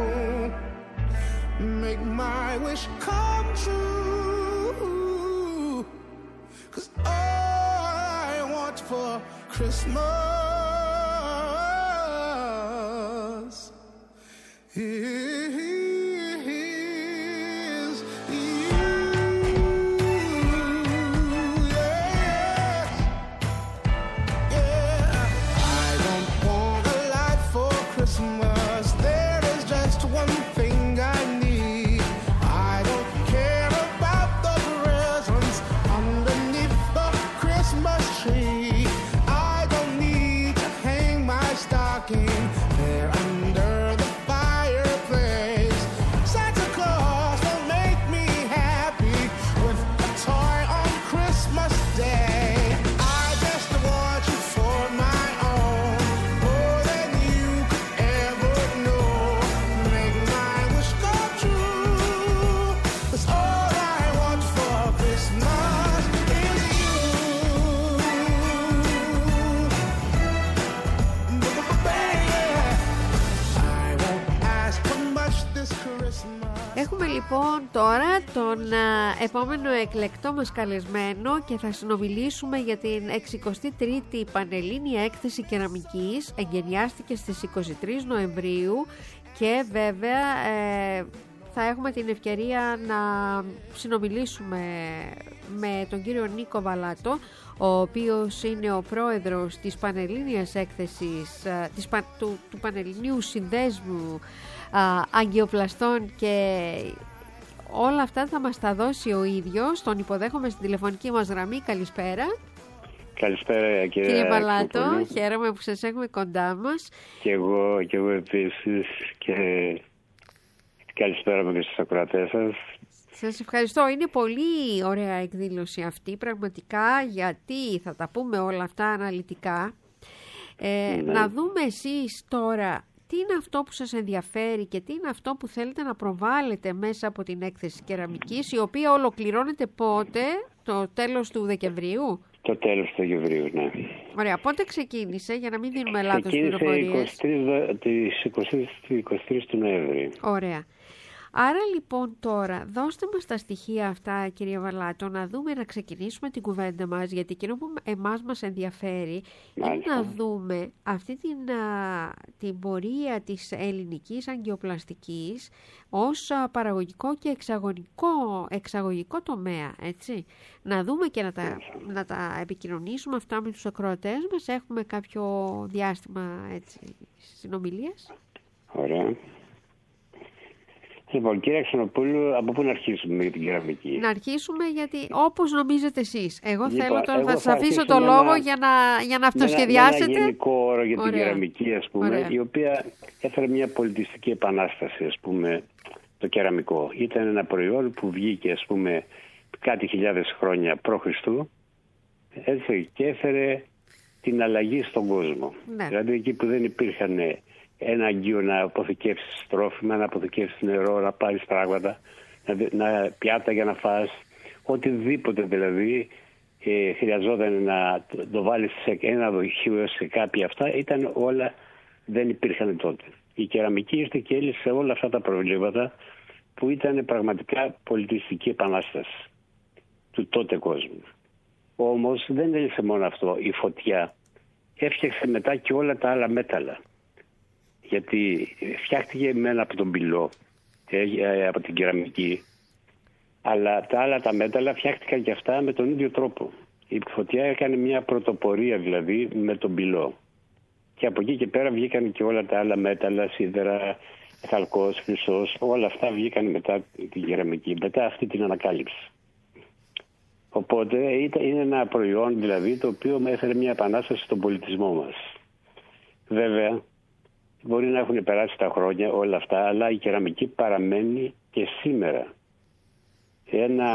Make my wish come true, 'cause all I want for Christmas is you. λοιπόν τώρα τον επόμενο εκλεκτό μας καλεσμένο και θα συνομιλήσουμε για την 63η Πανελλήνια Έκθεση Κεραμικής. Εγκαινιάστηκε στις 23 Νοεμβρίου και βέβαια θα έχουμε την ευκαιρία να συνομιλήσουμε με τον κύριο Νίκο Βαλάτο, ο οποίος είναι ο πρόεδρος της Πανελλήνιας Έκθεσης, του Πανελληνίου Συνδέσμου Αγκιοπλαστών, και όλα αυτά θα μας τα δώσει ο ίδιος. Τον υποδέχομαι στην τηλεφωνική μας γραμμή. Καλησπέρα. Καλησπέρα κύριε Βαλάτο, χαίρομαι που σας έχουμε κοντά μας. Και εγώ επίσης, και καλησπέρα με τους ακροατές σας. Σας ευχαριστώ. Είναι πολύ ωραία εκδήλωση αυτή πραγματικά, γιατί θα τα πούμε όλα αυτά αναλυτικά. Να δούμε εσείς τώρα τι είναι αυτό που σας ενδιαφέρει και τι είναι αυτό που θέλετε να προβάλλετε μέσα από την έκθεση κεραμικής, η οποία ολοκληρώνεται πότε, το τέλος του Δεκεμβρίου? Το τέλος του Δεκεμβρίου, ναι. Ωραία. Πότε ξεκίνησε, για να μην δίνουμε λάθος πληροφορίες? Ξεκίνησε 23 του Νοέμβρη. Ωραία. Άρα λοιπόν τώρα δώστε μας τα στοιχεία αυτά, κύριε Βαλάτο, να δούμε, να ξεκινήσουμε την κουβέντα μας, γιατί εκείνο που εμάς μας ενδιαφέρει είναι να δούμε αυτή την πορεία της ελληνικής αγκιοπλαστικής ως παραγωγικό και εξαγωγικό τομέα, έτσι. Να δούμε και να τα επικοινωνήσουμε αυτά με τους ακροατές μας. Έχουμε κάποιο διάστημα, έτσι, συνομιλίας? Ωραία. Λοιπόν, κύριε Ξενοπούλου, από πού να αρχίσουμε για την κεραμική? Να αρχίσουμε γιατί όπως νομίζετε εσείς. Εγώ θέλω τώρα, θα σας αφήσω το λόγο για να αυτοσχεδιάσετε. Ένα γενικό όρο για την κεραμική, ας πούμε, η οποία έφερε μια πολιτιστική επανάσταση, ας πούμε, το κεραμικό. Ήταν ένα προϊόν που βγήκε, ας πούμε, κάτι χιλιάδες χρόνια π.Χ. έτσι, και έφερε την αλλαγή στον κόσμο. Ναι. Δηλαδή εκεί που δεν υπήρχαν ένα αγκείο να αποθηκεύσεις τρόφιμα, να αποθηκεύσεις νερό, να πάρεις πράγματα, να πιάτα για να φας, οτιδήποτε δηλαδή χρειαζόταν να το βάλεις σε ένα δοχείο, σε κάποια αυτά, ήταν όλα, δεν υπήρχαν τότε. Η κεραμική ήρθε και έλυσε όλα αυτά τα προβλήματα που ήταν πραγματικά πολιτιστική επανάσταση του τότε κόσμου. Όμως δεν έλυσε μόνο αυτό. Η φωτιά έφτιαξε μετά και όλα τα άλλα μέταλλα. Γιατί φτιάχτηκε μένα από τον πυλό, από την κεραμική, αλλά τα άλλα τα μέταλλα φτιάχτηκαν και αυτά με τον ίδιο τρόπο. Η φωτιά έκανε μια πρωτοπορία δηλαδή με τον πυλό. Και από εκεί και πέρα βγήκαν και όλα τα άλλα μέταλλα, σίδερα, χαλκός, χρυσός, όλα αυτά βγήκαν μετά την κεραμική, μετά αυτή την ανακάλυψη. Οπότε είναι ένα προϊόν δηλαδή το οποίο έφερε μια επανάσταση στον πολιτισμό μας. Βέβαια, μπορεί να έχουν περάσει τα χρόνια όλα αυτά, αλλά η κεραμική παραμένει και σήμερα ένα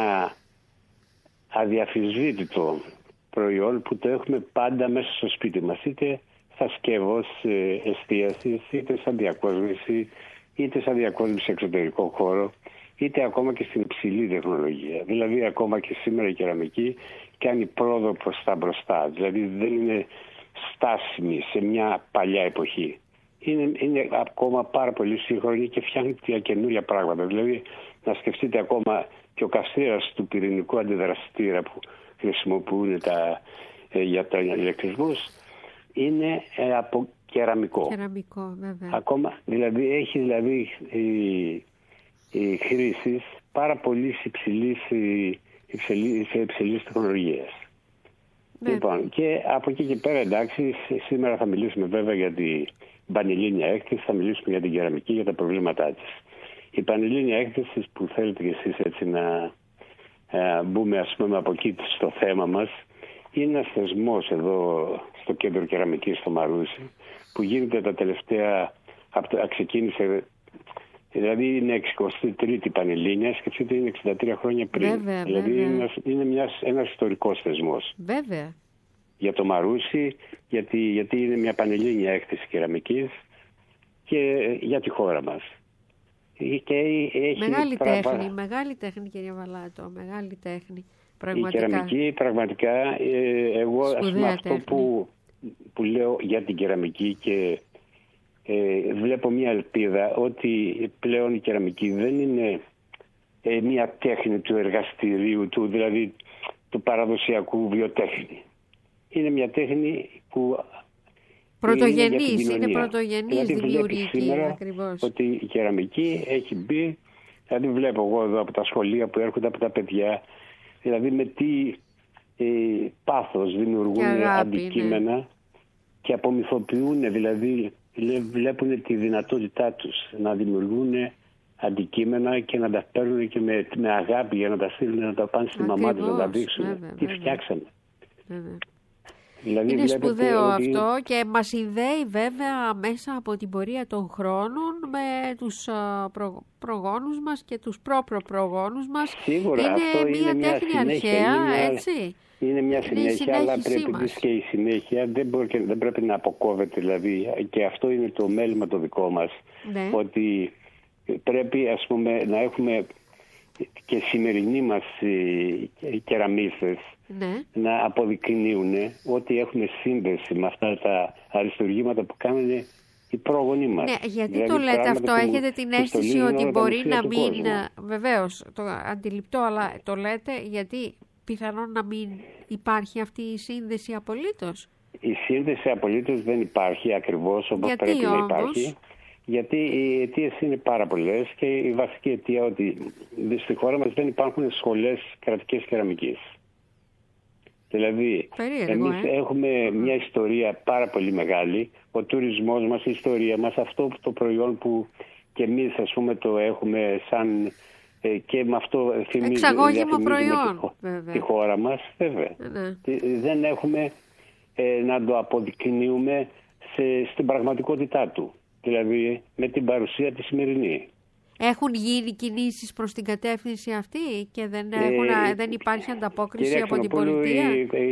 αδιαφυσβήτητο προϊόν που το έχουμε πάντα μέσα στο σπίτι μας, είτε στα σκεύος εστίασης, είτε σαν διακόσμηση, είτε σαν διακόσμηση σε εξωτερικό χώρο, είτε ακόμα και στην υψηλή τεχνολογία. Δηλαδή ακόμα και σήμερα η κεραμική κάνει πρόοδο προς τα μπροστά, δηλαδή δεν είναι στάσιμη σε μια παλιά εποχή. Είναι ακόμα πάρα πολύ σύγχρονη και φτιάχνει καινούργια πράγματα. Δηλαδή, να σκεφτείτε ακόμα και ο καυστήρας του πυρηνικού αντιδραστήρα που χρησιμοποιούν για τον ηλεκτρισμό είναι από κεραμικό. Κεραμικό, βέβαια. Ακόμα, δηλαδή, έχει οι χρήσεις πάρα πολύ υψηλής τεχνολογίας. Λοιπόν, και από εκεί και πέρα, εντάξει, σήμερα θα μιλήσουμε βέβαια για την Πανελλήνια Έκθεση, θα μιλήσουμε για την κεραμική, για τα προβλήματά της. Η Πανελλήνια Έκθεση, που θέλετε κι εσείς έτσι να μπούμε, ας πούμε, από εκεί στο θέμα μας, είναι ένας θεσμός εδώ στο Κέντρο Κεραμικής στο Μαρούσι, που γίνεται τα τελευταία, ξεκίνησε, δηλαδή είναι 63η Πανελλήνια, σκεφτείτε, είναι 63 χρόνια πριν. Βέβαια, δηλαδή βέβαια. είναι ένας ιστορικός θεσμός. Βέβαια. Για το Μαρούσι, γιατί είναι μια Πανελλήνια Έκθεση Κεραμικής και για τη χώρα μας. Και έχει μεγάλη τέχνη κύριε Βαλάτο, μεγάλη τέχνη. Πραγματικά. Η κεραμική πραγματικά, εγώ ας πούμε, αυτό που λέω για την κεραμική και βλέπω μια ελπίδα ότι πλέον η κεραμική δεν είναι μια τέχνη του εργαστηρίου του, δηλαδή του παραδοσιακού βιοτέχνη. Είναι μια τέχνη που είναι πρωτογενής δηλαδή, δημιουργική, ακριβώς. Ότι η κεραμική έχει μπει, δηλαδή βλέπω εγώ εδώ από τα σχολεία που έρχονται από τα παιδιά, δηλαδή με τι πάθος δημιουργούν αντικείμενα και απομυθοποιούν, δηλαδή βλέπουν τη δυνατότητά τους να δημιουργούν αντικείμενα και να τα παίρνουν και με αγάπη για να τα στείλουν, να τα πάνε στη μαμά τους, να τα δείξουν. Τι φτιάξαμε. Δηλαδή, είναι σπουδαίο αυτό και μας συνδέει βέβαια μέσα από την πορεία των χρόνων με τους προγόνους μας και τους προπρογόνους μας. Σίγουρα, είναι αυτό μια είναι τέχνη μια αρχαία, έτσι. Είναι μια συνέχεια, αλλά πρέπει και η συνέχεια δεν πρέπει να αποκόβεται. Δηλαδή, και αυτό είναι το μέλημα το δικό μας, ότι πρέπει, ας πούμε, να έχουμε και σημερινοί μας κεραμίστες να αποδεικνύουν ότι έχουμε σύνδεση με αυτά τα αριστουργήματα που κάνουν οι πρόγονοι μας. Ναι, γιατί δηλαδή, το λέτε αυτό, έχετε την αίσθηση ότι μπορεί να μην... Βεβαίως, το αντιληπτό, αλλά το λέτε γιατί πιθανόν να μην υπάρχει αυτή η σύνδεση απολύτως. Η σύνδεση απολύτως δεν υπάρχει ακριβώς όπως γιατί πρέπει όμως? Να υπάρχει. Γιατί οι αιτίες είναι πάρα πολλές και η βασική αιτία ότι στη χώρα μας δεν υπάρχουν σχολές κρατικές κεραμικής. Δηλαδή, εμείς έχουμε μια ιστορία πάρα πολύ μεγάλη, ο τουρισμός μας, η ιστορία μας, αυτό το προϊόν που και εμείς, ας πούμε, το έχουμε σαν και με αυτό εξαγώγημο προϊόν, τη χώρα μας, βέβαια. Δεν έχουμε να το αποδεικνύουμε στην πραγματικότητά του. Δηλαδή με την παρουσία τη σημερινή. Έχουν γίνει κινήσεις προς την κατεύθυνση αυτή και δεν υπάρχει ανταπόκριση από την πολιτεία.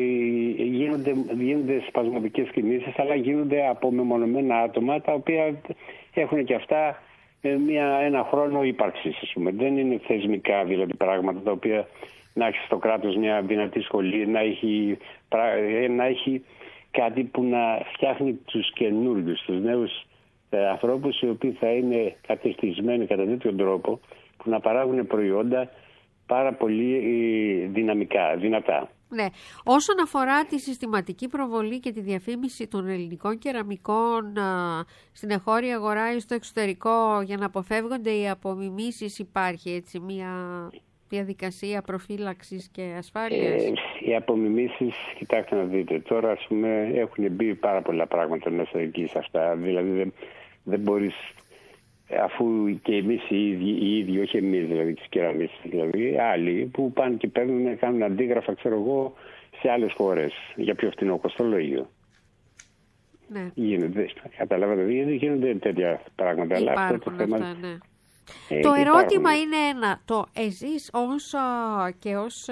Γίνονται σπασμωδικές κινήσεις, αλλά γίνονται από μεμονωμένα άτομα τα οποία έχουν και αυτά ένα χρόνο ύπαρξης. Δεν είναι θεσμικά δηλαδή πράγματα τα οποία να έχει στο κράτος μια δυνατή σχολή, να έχει κάτι που να φτιάχνει τους καινούργιους, τους νέους ανθρώπους οι οποίοι θα είναι κατεστισμένοι κατά τέτοιο τρόπο που να παράγουν προϊόντα πάρα πολύ δυνατά. Ναι. Όσον αφορά τη συστηματική προβολή και τη διαφήμιση των ελληνικών κεραμικών στην εγχώρια αγορά ή στο εξωτερικό για να αποφεύγονται οι απομιμήσεις, υπάρχει έτσι μια διαδικασία προφύλαξης και ασφάλειας? Οι απομιμήσεις, κοιτάξτε να δείτε, τώρα ας πούμε έχουν μπει πάρα πολλά πράγματα μέσα εκεί σε αυτά, δηλαδή δεν μπορείς, αφού και εμείς οι ίδιοι, όχι εμείς δηλαδή τις κεραμίστες, δηλαδή άλλοι που πάνε και κάνουν αντίγραφα, ξέρω εγώ, σε άλλες χώρες για πιο φθηνό κοστολόγιο. Ναι. Καταλάβατε, γίνονται τέτοια πράγματα. Υπάρχουν αλλά αυτό το θέμα... αυτά, ναι. Το ερώτημα είναι ένα, εσείς ως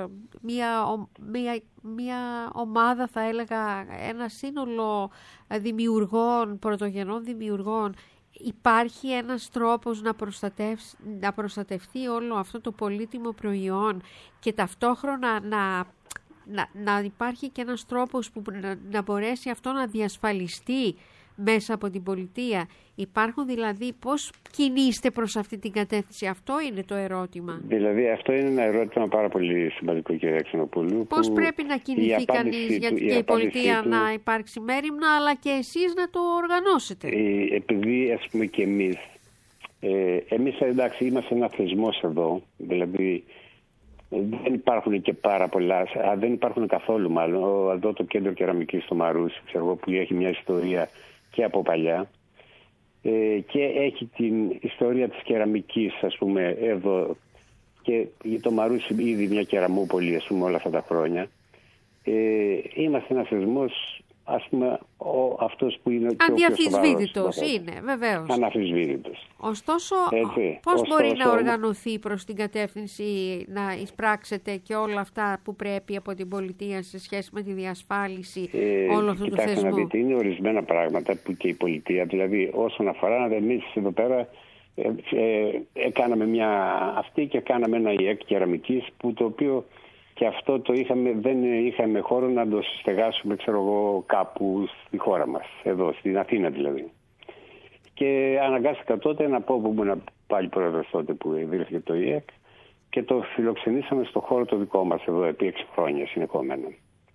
μια ομάδα, θα έλεγα, ένα σύνολο δημιουργών, πρωτογενών δημιουργών, υπάρχει ένας τρόπος να προστατευτεί όλο αυτό το πολύτιμο προϊόν και ταυτόχρονα να υπάρχει και ένας τρόπος που να μπορέσει αυτό να διασφαλιστεί μέσα από την πολιτεία? Υπάρχουν δηλαδή, πώς κινείστε προς αυτή την κατεύθυνση? Αυτό είναι το ερώτημα. Δηλαδή αυτό είναι ένα ερώτημα πάρα πολύ σημαντικό, κυρία Ξενοπούλου. Πώς πρέπει να κινηθεί κανείς και η πολιτεία να υπάρξει μέριμνα, αλλά και εσείς να το οργανώσετε? Επειδή ας πούμε και εμείς εντάξει είμαστε ένα θεσμός εδώ, δηλαδή δεν υπάρχουν και πάρα πολλά, δεν υπάρχουν καθόλου μάλλον. Εδώ το κέντρο κεραμικής στο Μαρούσι, ξέρω, που έχει μια ιστορία και από παλιά και έχει την ιστορία της κεραμικής, ας πούμε, εδώ, και το Μαρούσι ήδη μια κεραμούπολη, ας πούμε, όλα αυτά τα χρόνια. Είμαστε ένας θεσμός, ας πούμε, αυτός που είναι και ο πιο σοβαρός. Είναι, βεβαίως. Αναφυσβήτητος. Ωστόσο, πώς μπορεί να οργανωθεί προς την κατεύθυνση να εισπράξετε και όλα αυτά που πρέπει από την πολιτεία σε σχέση με τη διασφάλιση όλου αυτού του θεσμού? Κοιτάξτε να δείτε, είναι ορισμένα πράγματα που και η πολιτεία, δηλαδή όσον αφορά, εμείς εδώ πέρα κάναμε μια αυτή και κάναμε ένα ΙΕΚ κεραμικής, που το οποίο και αυτό δεν είχαμε χώρο να το συστεγάσουμε, ξέρω εγώ, κάπου στη χώρα μας, εδώ, στην Αθήνα δηλαδή. Και αναγκάστηκα τότε να πω, που ήμουν πάλι πρόεδρος τότε που ιδρύθηκε το ΙΕΚ, και το φιλοξενήσαμε στο χώρο το δικό μας εδώ επί 6 χρόνια συνεχόμενα.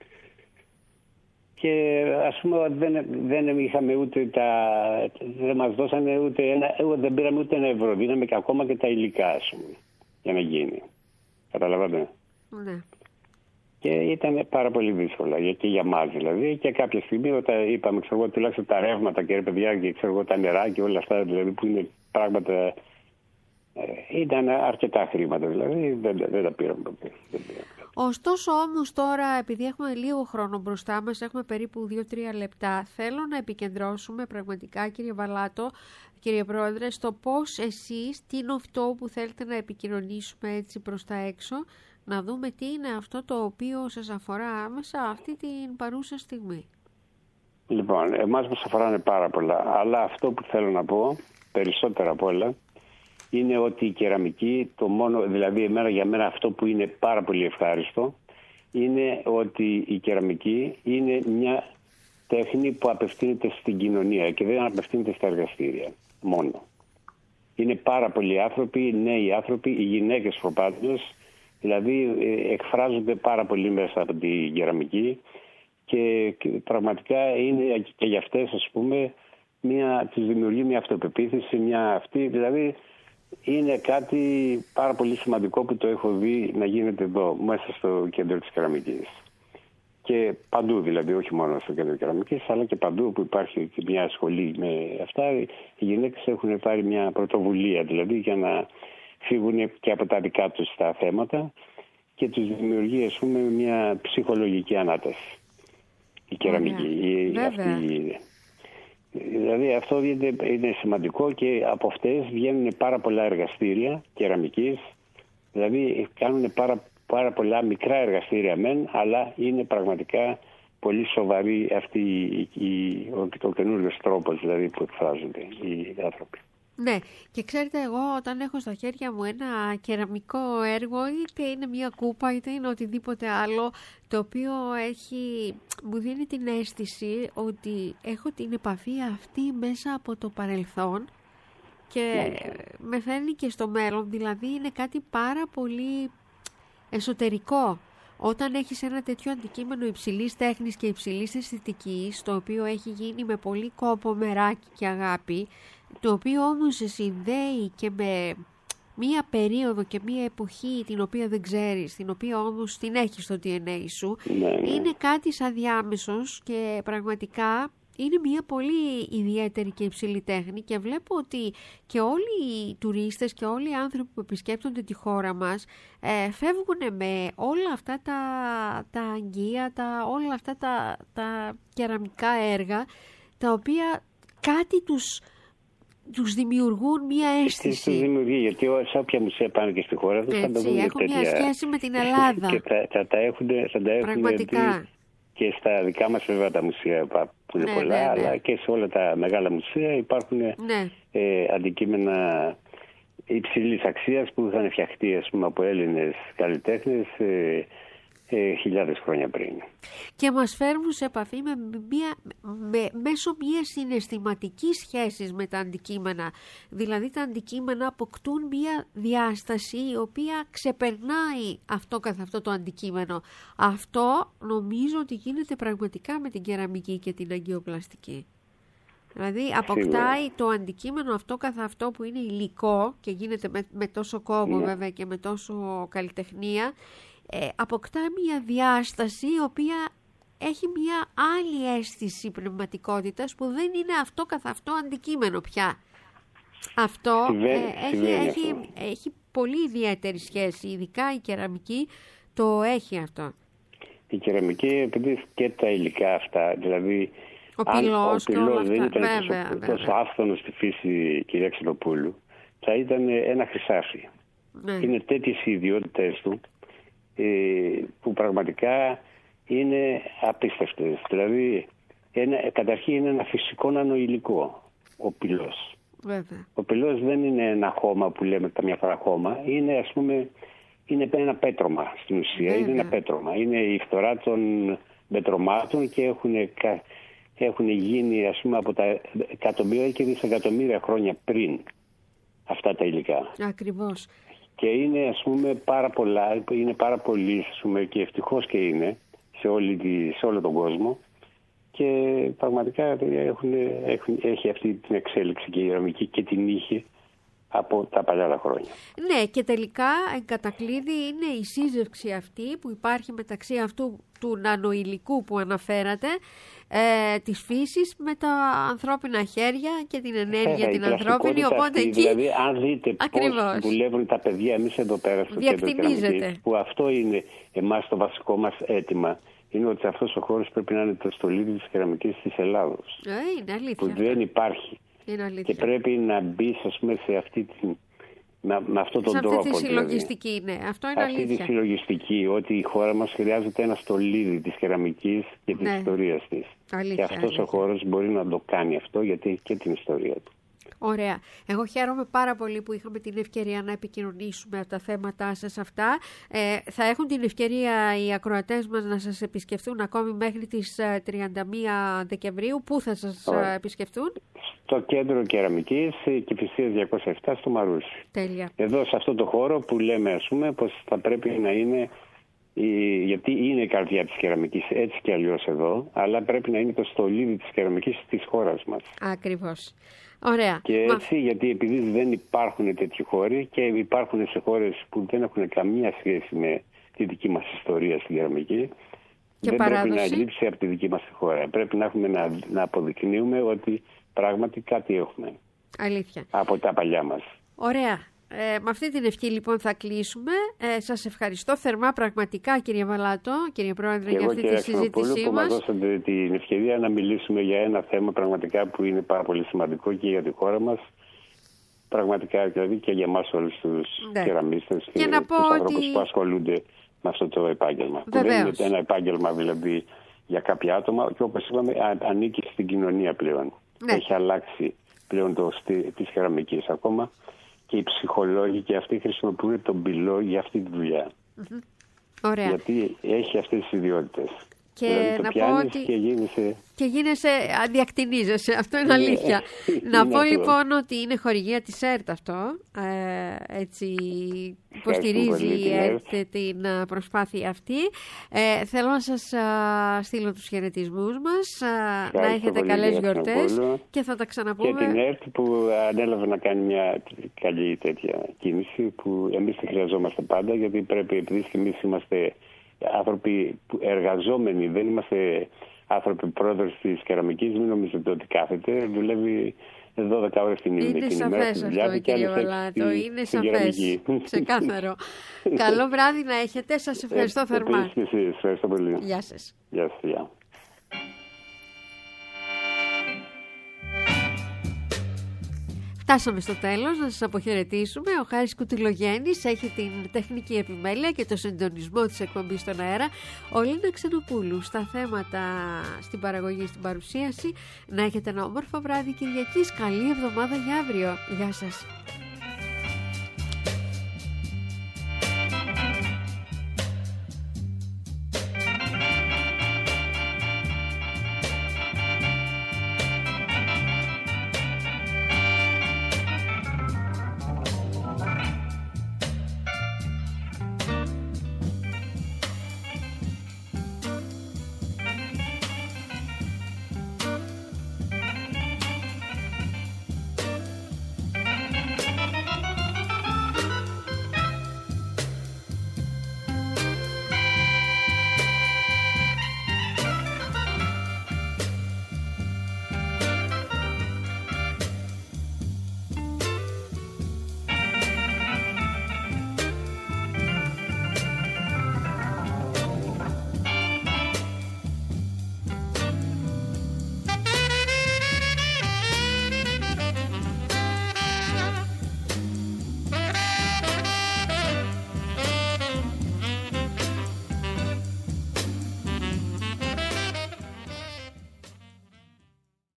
Και ας πούμε δεν είχαμε ούτε δεν μας δώσανε δεν πήραμε ούτε ένα ευρώ. Δίναμε και ακόμα και τα υλικά, ας πούμε, για να γίνει. Καταλαβαίνετε. Ναι. Και ήταν πάρα πολύ δύσκολα και για μας δηλαδή. Και κάποια στιγμή όταν είπαμε, τουλάχιστον τα ρεύματα και ρε παιδιά και τα νερά και όλα αυτά δηλαδή που είναι πράγματα. Ήταν αρκετά χρήματα δηλαδή, δεν τα πήραμε ποτέ. Ωστόσο όμως τώρα, επειδή έχουμε λίγο χρόνο μπροστά μας, έχουμε περίπου 2-3 λεπτά, θέλω να επικεντρώσουμε πραγματικά, κύριε Βαλάτο, κύριε Πρόεδρε, στο πώς εσείς, τι είναι αυτό που θέλετε να επικοινωνήσουμε έτσι προς τα έξω, να δούμε τι είναι αυτό το οποίο σας αφορά άμεσα αυτή την παρούσα στιγμή. Λοιπόν, εμάς μας αφοράνε πάρα πολλά, αλλά αυτό που θέλω να πω, περισσότερα απ' όλα, είναι ότι η κεραμική, δηλαδή για μένα αυτό που είναι πάρα πολύ ευχάριστο, είναι ότι η κεραμική είναι μια τέχνη που απευθύνεται στην κοινωνία και δεν απευθύνεται στα εργαστήρια μόνο. Είναι πάρα πολλοί άνθρωποι, οι νέοι άνθρωποι, οι γυναίκες προπάντως, δηλαδή εκφράζονται πάρα πολύ μέσα από την κεραμική και πραγματικά είναι και για αυτές, ας πούμε, τους δημιουργεί μια αυτοπεποίθηση, δηλαδή είναι κάτι πάρα πολύ σημαντικό που το έχω δει να γίνεται εδώ, μέσα στο κέντρο της κεραμικής. Και παντού δηλαδή, όχι μόνο στο κέντρο της κεραμικής, αλλά και παντού που υπάρχει και μια σχολή με αυτά, οι γυναίκες έχουν πάρει μια πρωτοβουλία δηλαδή για να φύγουν και από τα δικά τους τα θέματα και τους δημιουργεί, ας πούμε, μια ψυχολογική ανάταση. Η κεραμική. Δηλαδή αυτό είναι σημαντικό και από αυτές βγαίνουν πάρα πολλά εργαστήρια κεραμικής. Δηλαδή κάνουν πάρα πολλά μικρά εργαστήρια μεν, αλλά είναι πραγματικά πολύ σοβαρή ο καινούριος τρόπος δηλαδή, που εκφράζονται οι άνθρωποι. Ναι, και ξέρετε, εγώ όταν έχω στα χέρια μου ένα κεραμικό έργο, είτε είναι μια κούπα είτε είναι οτιδήποτε άλλο, το οποίο μου δίνει την αίσθηση ότι έχω την επαφή αυτή μέσα από το παρελθόν και με φέρνει και στο μέλλον, δηλαδή είναι κάτι πάρα πολύ εσωτερικό. Όταν έχεις ένα τέτοιο αντικείμενο υψηλής τέχνης και υψηλής αισθητικής, το οποίο έχει γίνει με πολύ κόπο, μεράκι και αγάπη, το οποίο όμως σε συνδέει και με μία περίοδο και μία εποχή την οποία δεν ξέρεις, την οποία όμως την έχεις στο DNA σου, είναι κάτι σαν διάμεσος και πραγματικά είναι μία πολύ ιδιαίτερη και υψηλή τέχνη και βλέπω ότι και όλοι οι τουρίστες και όλοι οι άνθρωποι που επισκέπτονται τη χώρα μας φεύγουν με όλα αυτά τα αγγεία, όλα αυτά τα κεραμικά έργα, τα οποία κάτι τους δημιουργούν μία αίσθηση. Τους δημιουργεί, γιατί σε όποια μουσεία πάνε και στη χώρα τους θα τα δουν έχουν μια σχέση με την Ελλάδα. Και θα τα έχουν πραγματικά. Και στα δικά μας βέβαια τα μουσεία που είναι πολλά, αλλά και σε όλα τα μεγάλα μουσεία υπάρχουν αντικείμενα υψηλής αξίας που είχαν φτιαχτεί, ας πούμε, από Έλληνες καλλιτέχνες χιλιάδες χρόνια πριν. Και μας φέρνουν σε επαφή μέσω μιας συναισθηματικής σχέσης με τα αντικείμενα. Δηλαδή τα αντικείμενα αποκτούν μια διάσταση η οποία ξεπερνάει αυτό καθ' αυτό το αντικείμενο. Αυτό νομίζω ότι γίνεται πραγματικά με την κεραμική και την αγκιοπλαστική. Δηλαδή αποκτάει το αντικείμενο αυτό καθ' αυτό που είναι υλικό και γίνεται με τόσο κόπο βέβαια και με τόσο καλλιτεχνία, αποκτά μια διάσταση η οποία έχει μια άλλη αίσθηση πνευματικότητας που δεν είναι αυτό καθ' αυτό αντικείμενο πια. Αυτό έχει πολύ ιδιαίτερη σχέση, ειδικά η κεραμική το έχει αυτό. Η κεραμική, επειδή και τα υλικά αυτά, δηλαδή ο πυλός δεν ήταν τόσο άφθονος στη φύση, κυρία Ξενοπούλου, θα ήταν ένα χρυσάφι. Είναι τέτοιες οι ιδιότητες του που πραγματικά είναι απίστευτες. Δηλαδή καταρχήν είναι ένα φυσικό νανοηλικό ο πυλός. Ο πυλός δεν είναι ένα χώμα που λέμε καμιά φορά χώμα, είναι, ας πούμε, είναι ένα πέτρωμα στην ουσία. Είναι ένα πέτρωμα, είναι η φθορά των πετρωμάτων και έχουν γίνει, ας πούμε, από τα εκατομμύρια και δισεκατομμύρια χρόνια πριν αυτά τα υλικά. Ακριβώς. Και είναι, ας πούμε, πάρα πολλά, είναι πάρα πολύ, ας πούμε, και ευτυχώς και είναι σε όλο τον κόσμο. Και πραγματικά έχει αυτή την εξέλιξη και η κεραμική και την είχε από τα παλιά τα χρόνια. Ναι, και τελικά εν κατακλείδη είναι η σύζευξη αυτή που υπάρχει μεταξύ αυτού του νανοηλικού που αναφέρατε, της φύσης με τα ανθρώπινα χέρια και την ενέργεια την ανθρώπινη, οπότε αυτή, εκεί... Δηλαδή, αν δείτε πώς δουλεύουν τα παιδιά εμείς εδώ πέρα στο κέντρο κεραμικής, που αυτό είναι εμάς το βασικό μας αίτημα, είναι ότι αυτός ο χώρος πρέπει να είναι το στολίδι της κεραμικής της Ελλάδος. Είναι αλήθεια. Που δεν υπάρχει. Και πρέπει να μπει, ας πούμε, σε αυτή την... με αυτόν τον τρόπο. Αυτή τη συλλογιστική, δηλαδή. Ναι, αυτό είναι αλήθεια. Αυτή τη συλλογιστική, ότι η χώρα μας χρειάζεται ένα στολίδι της κεραμικής και της ιστορίας της. Αλήθεια, και αυτός ο χώρος μπορεί να το κάνει αυτό, γιατί έχει και την ιστορία του. Ωραία. Εγώ χαίρομαι πάρα πολύ που είχαμε την ευκαιρία να επικοινωνήσουμε τα θέματά σας αυτά. Θα έχουν την ευκαιρία οι ακροατές μας να σας επισκεφτούν ακόμη μέχρι τις 31 Δεκεμβρίου. Πού θα σας επισκεφτούν? Στο κέντρο κεραμικής, Κηφισίας 207 στο Μαρούσι. Τέλεια. Εδώ σε αυτό το χώρο που λέμε, ας πούμε, πως θα πρέπει να είναι, γιατί είναι η καρδιά της κεραμικής έτσι και αλλιώς εδώ, αλλά πρέπει να είναι το στολίδι της κεραμικής της χώρας μας. Ακριβώς. Ωραία. Και έτσι, γιατί επειδή δεν υπάρχουν τέτοιοι χώροι και υπάρχουν σε χώρες που δεν έχουν καμία σχέση με τη δική μας ιστορία στην κεραμική, και δεν παράδοση. πρέπει να λείψει από τη δική μας χώρα. Πρέπει να έχουμε να αποδεικνύουμε ότι πράγματι κάτι έχουμε. Αλήθεια. Από τα παλιά μας. Ωραία. Με αυτή την ευχή λοιπόν θα κλείσουμε. Σας ευχαριστώ θερμά πραγματικά, κύριε Βαλάτο, κύριε Πρόεδρε, για αυτή τη συζήτησή που μας. Μας δώσατε την ευκαιρία να μιλήσουμε για ένα θέμα πραγματικά που είναι πάρα πολύ σημαντικό και για τη χώρα μας. Πραγματικά δηλαδή και για εμάς όλους τους κεραμίστες και τους ανθρώπους που ασχολούνται με αυτό το επάγγελμα. Που δεν είναι ένα επάγγελμα δηλαδή για κάποια άτομα και όπως είπαμε ανήκει στην κοινωνία πλέον. Ναι. Έχει αλλάξει πλέον της κεραμικής ακόμα. Και οι ψυχολόγοι και αυτοί χρησιμοποιούν τον πυλό για αυτή τη δουλειά. Ωραία. Γιατί έχει αυτές τις ιδιότητες. Και δηλαδή να πω ότι και γίνεσαι, διακτηνίζεσαι, αυτό είναι αλήθεια. Να πω λοιπόν ότι είναι χορηγία της ΕΡΤ αυτό, έτσι υποστηρίζει η ΕΡΤ την προσπάθεια αυτή. Θέλω να σας στείλω τους χαιρετισμούς μας, να έχετε καλές γιορτές και θα τα ξαναπούμε. Και την ΕΡΤ που ανέλαβε να κάνει μια καλή τέτοια κίνηση που εμείς τη χρειαζόμαστε πάντα, γιατί πρέπει, επειδή εμείς είμαστε άνθρωποι εργαζόμενοι, δεν είμαστε άνθρωποι πρόεδρος της κεραμικής, μην νομίζετε ότι κάθεται, δουλεύει 12 ώρες την ημέρα. Είναι σαφές αυτό, κύριε Βαλάτο, είναι σαφές, ξεκάθαρο. Καλό βράδυ να έχετε, σας ευχαριστώ θερμά. Ευχαριστώ πολύ. Γεια σας. Γεια σας. Φτάσαμε στο τέλος, να σας αποχαιρετήσουμε. Ο Χάρης Κουτιλογέννης έχει την τεχνική επιμέλεια και το συντονισμό της εκπομπής στον αέρα. Ο Λίνα Ξενοπούλου στα θέματα, στην παραγωγή, στην παρουσίαση. Να έχετε ένα όμορφο βράδυ Κυριακής. Καλή εβδομάδα για αύριο. Γεια σας.